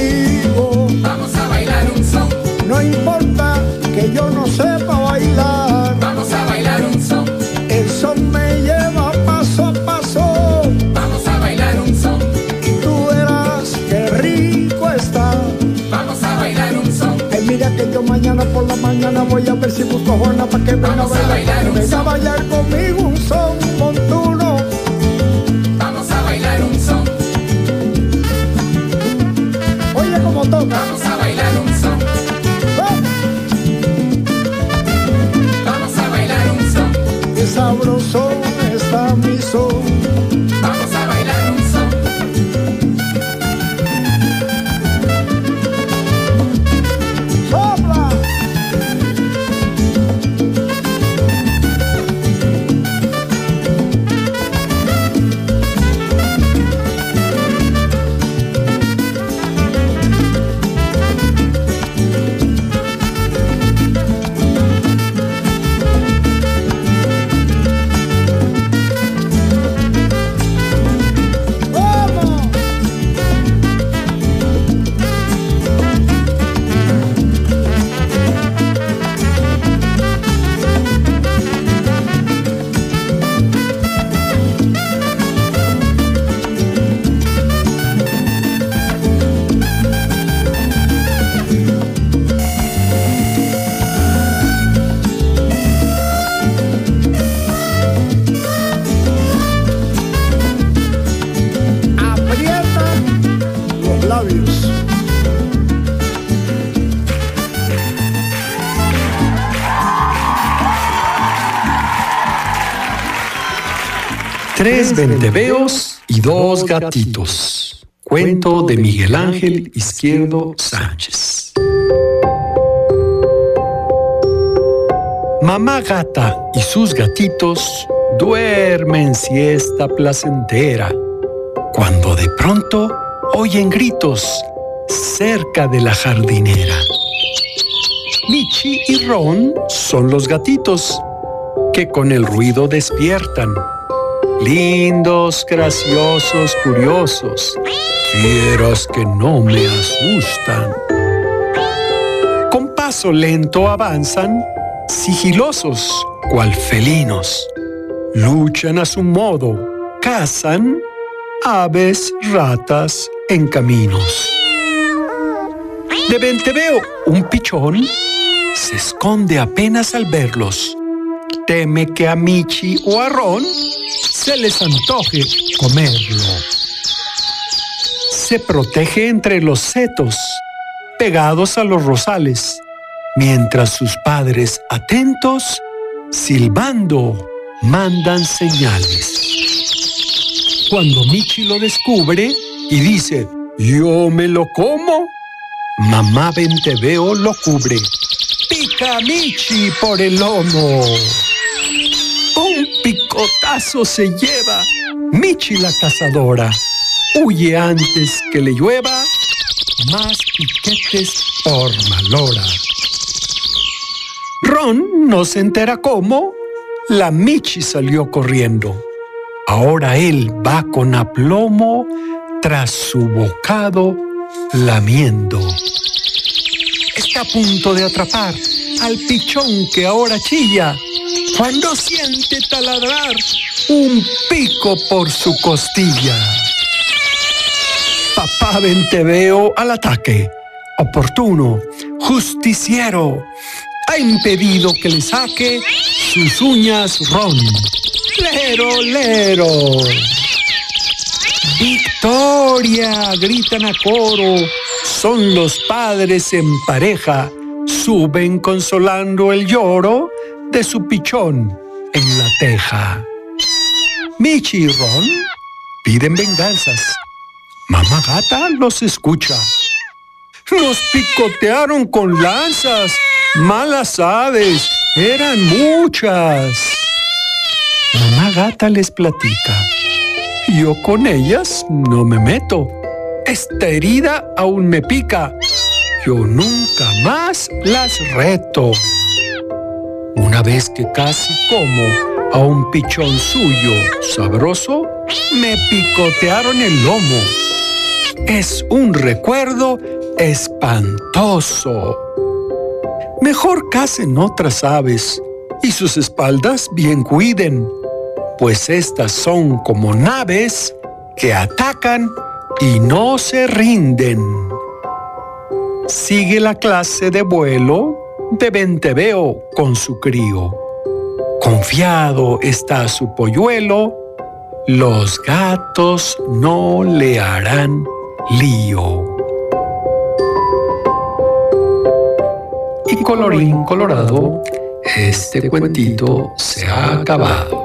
que venga a bailar, que venga a bailar conmigo un son montuno. Vamos a bailar un son. Oye como toca. Vamos a bailar un son. ¡Oh! Vamos a bailar un son. Qué sabroso está mi son. Vamos a bailar un son. ¡Sopla! Tres venteveos y dos gatitos. Cuento de Miguel Ángel Izquierdo Sánchez. Mamá gata y sus gatitos duermen siesta placentera, cuando de pronto oyen gritos cerca de la jardinera. Michi y Ron son los gatitos que con el ruido despiertan. Lindos, graciosos, curiosos, fieras que no me asustan. Con paso lento avanzan, sigilosos, cual felinos. Luchan a su modo, cazan aves, ratas en caminos. De venteveo, un pichón se esconde apenas al verlos. Teme que a Michi o a Ron se les antoje comerlo. Se protege entre los setos, pegados a los rosales, mientras sus padres, atentos, silbando, mandan señales. Cuando Michi lo descubre y dice, «Yo me lo como», mamá venteveo lo cubre. Pica a Michi por el lomo. Un picotazo se lleva Michi la cazadora. Huye antes que le llueva más piquetes por malhora. Ron no se entera cómo la Michi salió corriendo. Ahora él va con aplomo tras su bocado lamiendo. Está a punto de atrapar al pichón que ahora chilla, cuando siente taladrar un pico por su costilla. Papá venteveo al ataque, oportuno, justiciero, ha impedido que le saque sus uñas Ron. ¡Lero, lero! ¡Victoria!, gritan a coro. Son los padres en pareja, suben consolando el lloro de su pichón en la teja. Michi y Ron piden venganzas. Mamá gata los escucha. Nos picotearon con lanzas, malas aves, eran muchas. Mamá gata les platica. Yo con ellas no me meto. Esta herida aún me pica. Yo nunca más las reto. Una vez que casi como a un pichón suyo sabroso, me picotearon el lomo. Es un recuerdo espantoso. Mejor cacen otras aves y sus espaldas bien cuiden, pues estas son como naves que atacan y no se rinden. Sigue la clase de vuelo de venteveo con su crío. Confiado está su polluelo, los gatos no le harán lío. Y colorín colorado, este cuentito se ha acabado.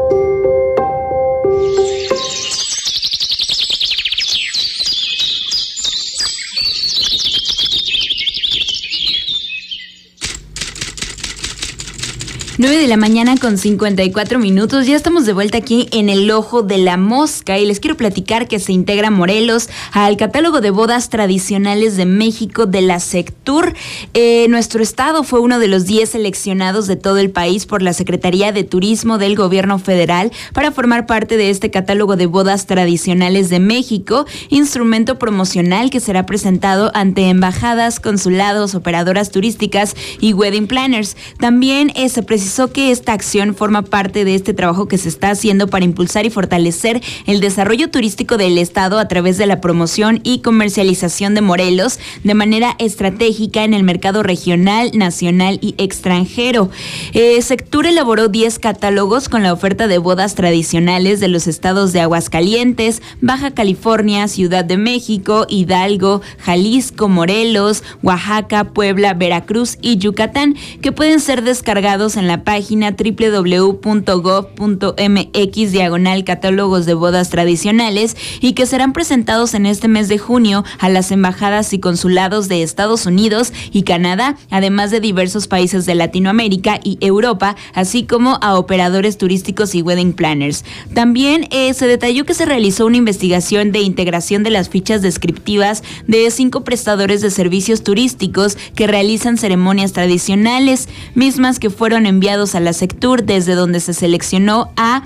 nueve de la mañana con cincuenta y cuatro minutos. Ya estamos de vuelta aquí en el Ojo de la Mosca y les quiero platicar que se integra Morelos al catálogo de bodas tradicionales de México de la Sectur. Eh, nuestro estado fue uno de los diez seleccionados de todo el país por la Secretaría de Turismo del Gobierno Federal para formar parte de este catálogo de bodas tradicionales de México, instrumento promocional que será presentado ante embajadas, consulados, operadoras turísticas y wedding planners. También eh, se precisó que esta acción forma parte de este trabajo que se está haciendo para impulsar y fortalecer el desarrollo turístico del estado a través de la promoción y comercialización de Morelos de manera estratégica en el mercado regional, nacional y extranjero. Eh, Sectur elaboró diez catálogos con la oferta de bodas tradicionales de los estados de Aguascalientes, Baja California, Ciudad de México, Hidalgo, Jalisco, Morelos, Oaxaca, Puebla, Veracruz y Yucatán, que pueden ser descargados en la página doble u doble u doble u punto gov punto eme equis diagonal catálogos de bodas tradicionales y que serán presentados en este mes de junio a las embajadas y consulados de Estados Unidos y Canadá, además de diversos países de Latinoamérica y Europa, así como a operadores turísticos y wedding planners. También eh, se detalló que se realizó una investigación de integración de las fichas descriptivas de cinco prestadores de servicios turísticos que realizan ceremonias tradicionales, mismas que fueron enviados a la Sectur, desde donde se seleccionó a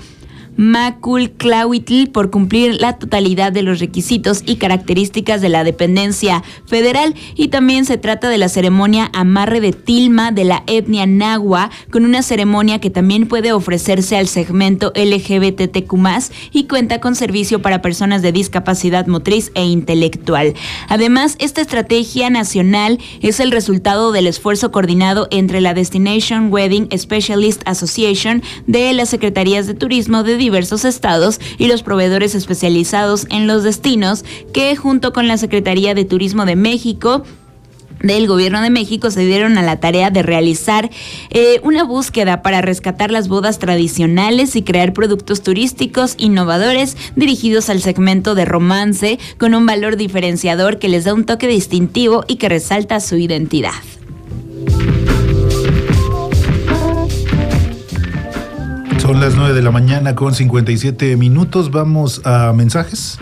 Macultlahuitl por cumplir la totalidad de los requisitos y características de la dependencia federal, y también se trata de la ceremonia Amarre de Tilma de la etnia Nahua, con una ceremonia que también puede ofrecerse al segmento L G B T Q más, y cuenta con servicio para personas de discapacidad motriz e intelectual. Además, esta estrategia nacional es el resultado del esfuerzo coordinado entre la Destination Wedding Specialist Association de las Secretarías de Turismo de diversos estados y los proveedores especializados en los destinos, que junto con la Secretaría de Turismo de México del Gobierno de México se dieron a la tarea de realizar eh, una búsqueda para rescatar las bodas tradicionales y crear productos turísticos innovadores dirigidos al segmento de romance, con un valor diferenciador que les da un toque distintivo y que resalta su identidad. Son las nueve de la mañana con cincuenta y siete minutos. Vamos a mensajes.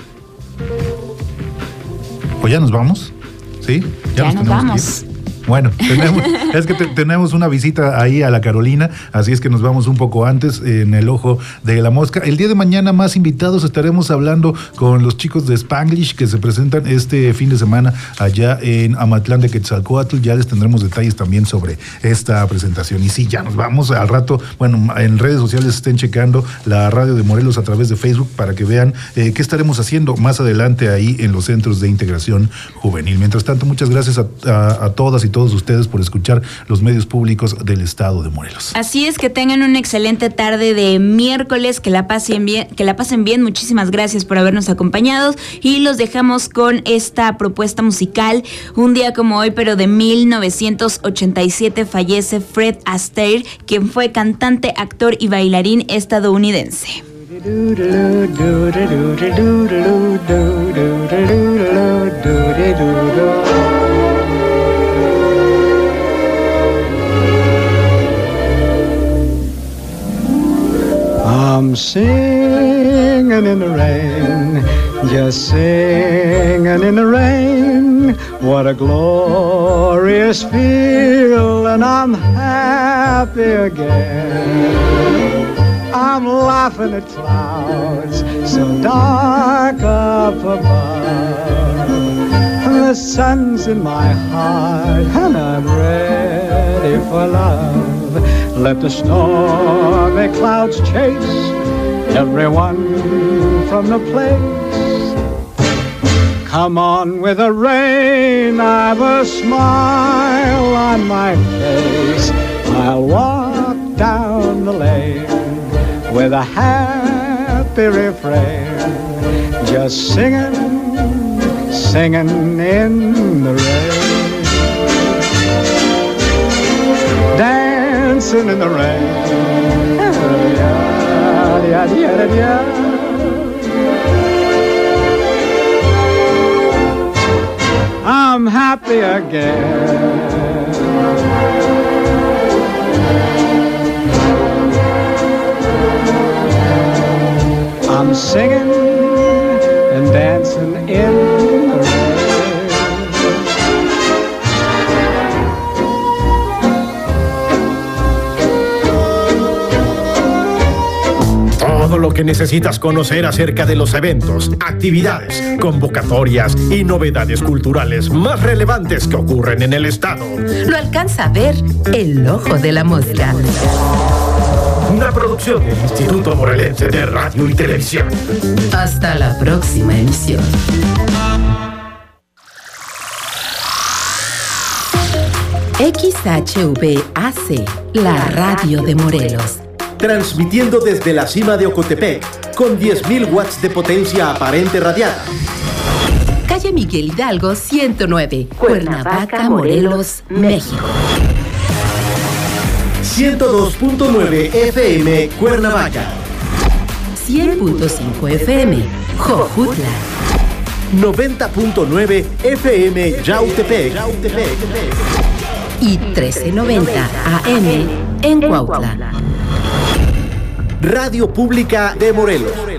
¿O ya nos vamos? ¿Sí? Ya, ya nos, nos vamos. Bueno, tenemos, es que te, tenemos una visita ahí a la Carolina, así es que nos vamos un poco antes en el Ojo de la Mosca. El día de mañana más invitados, estaremos hablando con los chicos de Spanglish que se presentan este fin de semana allá en Amatlán de Quetzalcóatl. Ya les tendremos detalles también sobre esta presentación. Y sí, ya nos vamos al rato. Bueno, en redes sociales estén checando la radio de Morelos a través de Facebook para que vean eh, qué estaremos haciendo más adelante ahí en los centros de integración juvenil. Mientras tanto, muchas gracias a, a, a todas y todos ustedes por escuchar los medios públicos del estado de Morelos. Así es, que tengan una excelente tarde de miércoles, que la pasen bien, que la pasen bien. Muchísimas gracias por habernos acompañado y los dejamos con esta propuesta musical. Un día como hoy, pero de mil novecientos ochenta y siete, fallece Fred Astaire, quien fue cantante, actor y bailarín estadounidense. I'm singing in the rain, just singing in the rain. What a glorious feeling, I'm happy again. I'm laughing at clouds so dark up above. The sun's in my heart and I'm ready for love. Let the stormy clouds chase everyone from the place. Come on with the rain, I've a smile on my face. I'll walk down the lane with a happy refrain, just singing, singing in the rain, dancing in the rain. I'm happy again. I'm singing and dancing in the rain. Todo lo que necesitas conocer acerca de los eventos, actividades, convocatorias y novedades culturales más relevantes que ocurren en el estado. Lo alcanza a ver el ojo de la mosca. Una producción del Instituto Morelense de Radio y Televisión. Hasta la próxima emisión. X H V A C, la radio de Morelos. Transmitiendo desde la cima de Ocotepec, con diez mil watts de potencia aparente radiada. Calle Miguel Hidalgo, ciento nueve, Cuernavaca, Morelos, México. ciento dos punto nueve F M, Cuernavaca. cien punto cinco F M, Jojutla. noventa punto nueve F M, Yautepec. Y trece noventa A M en Cuautla. Radio Pública de Morelos.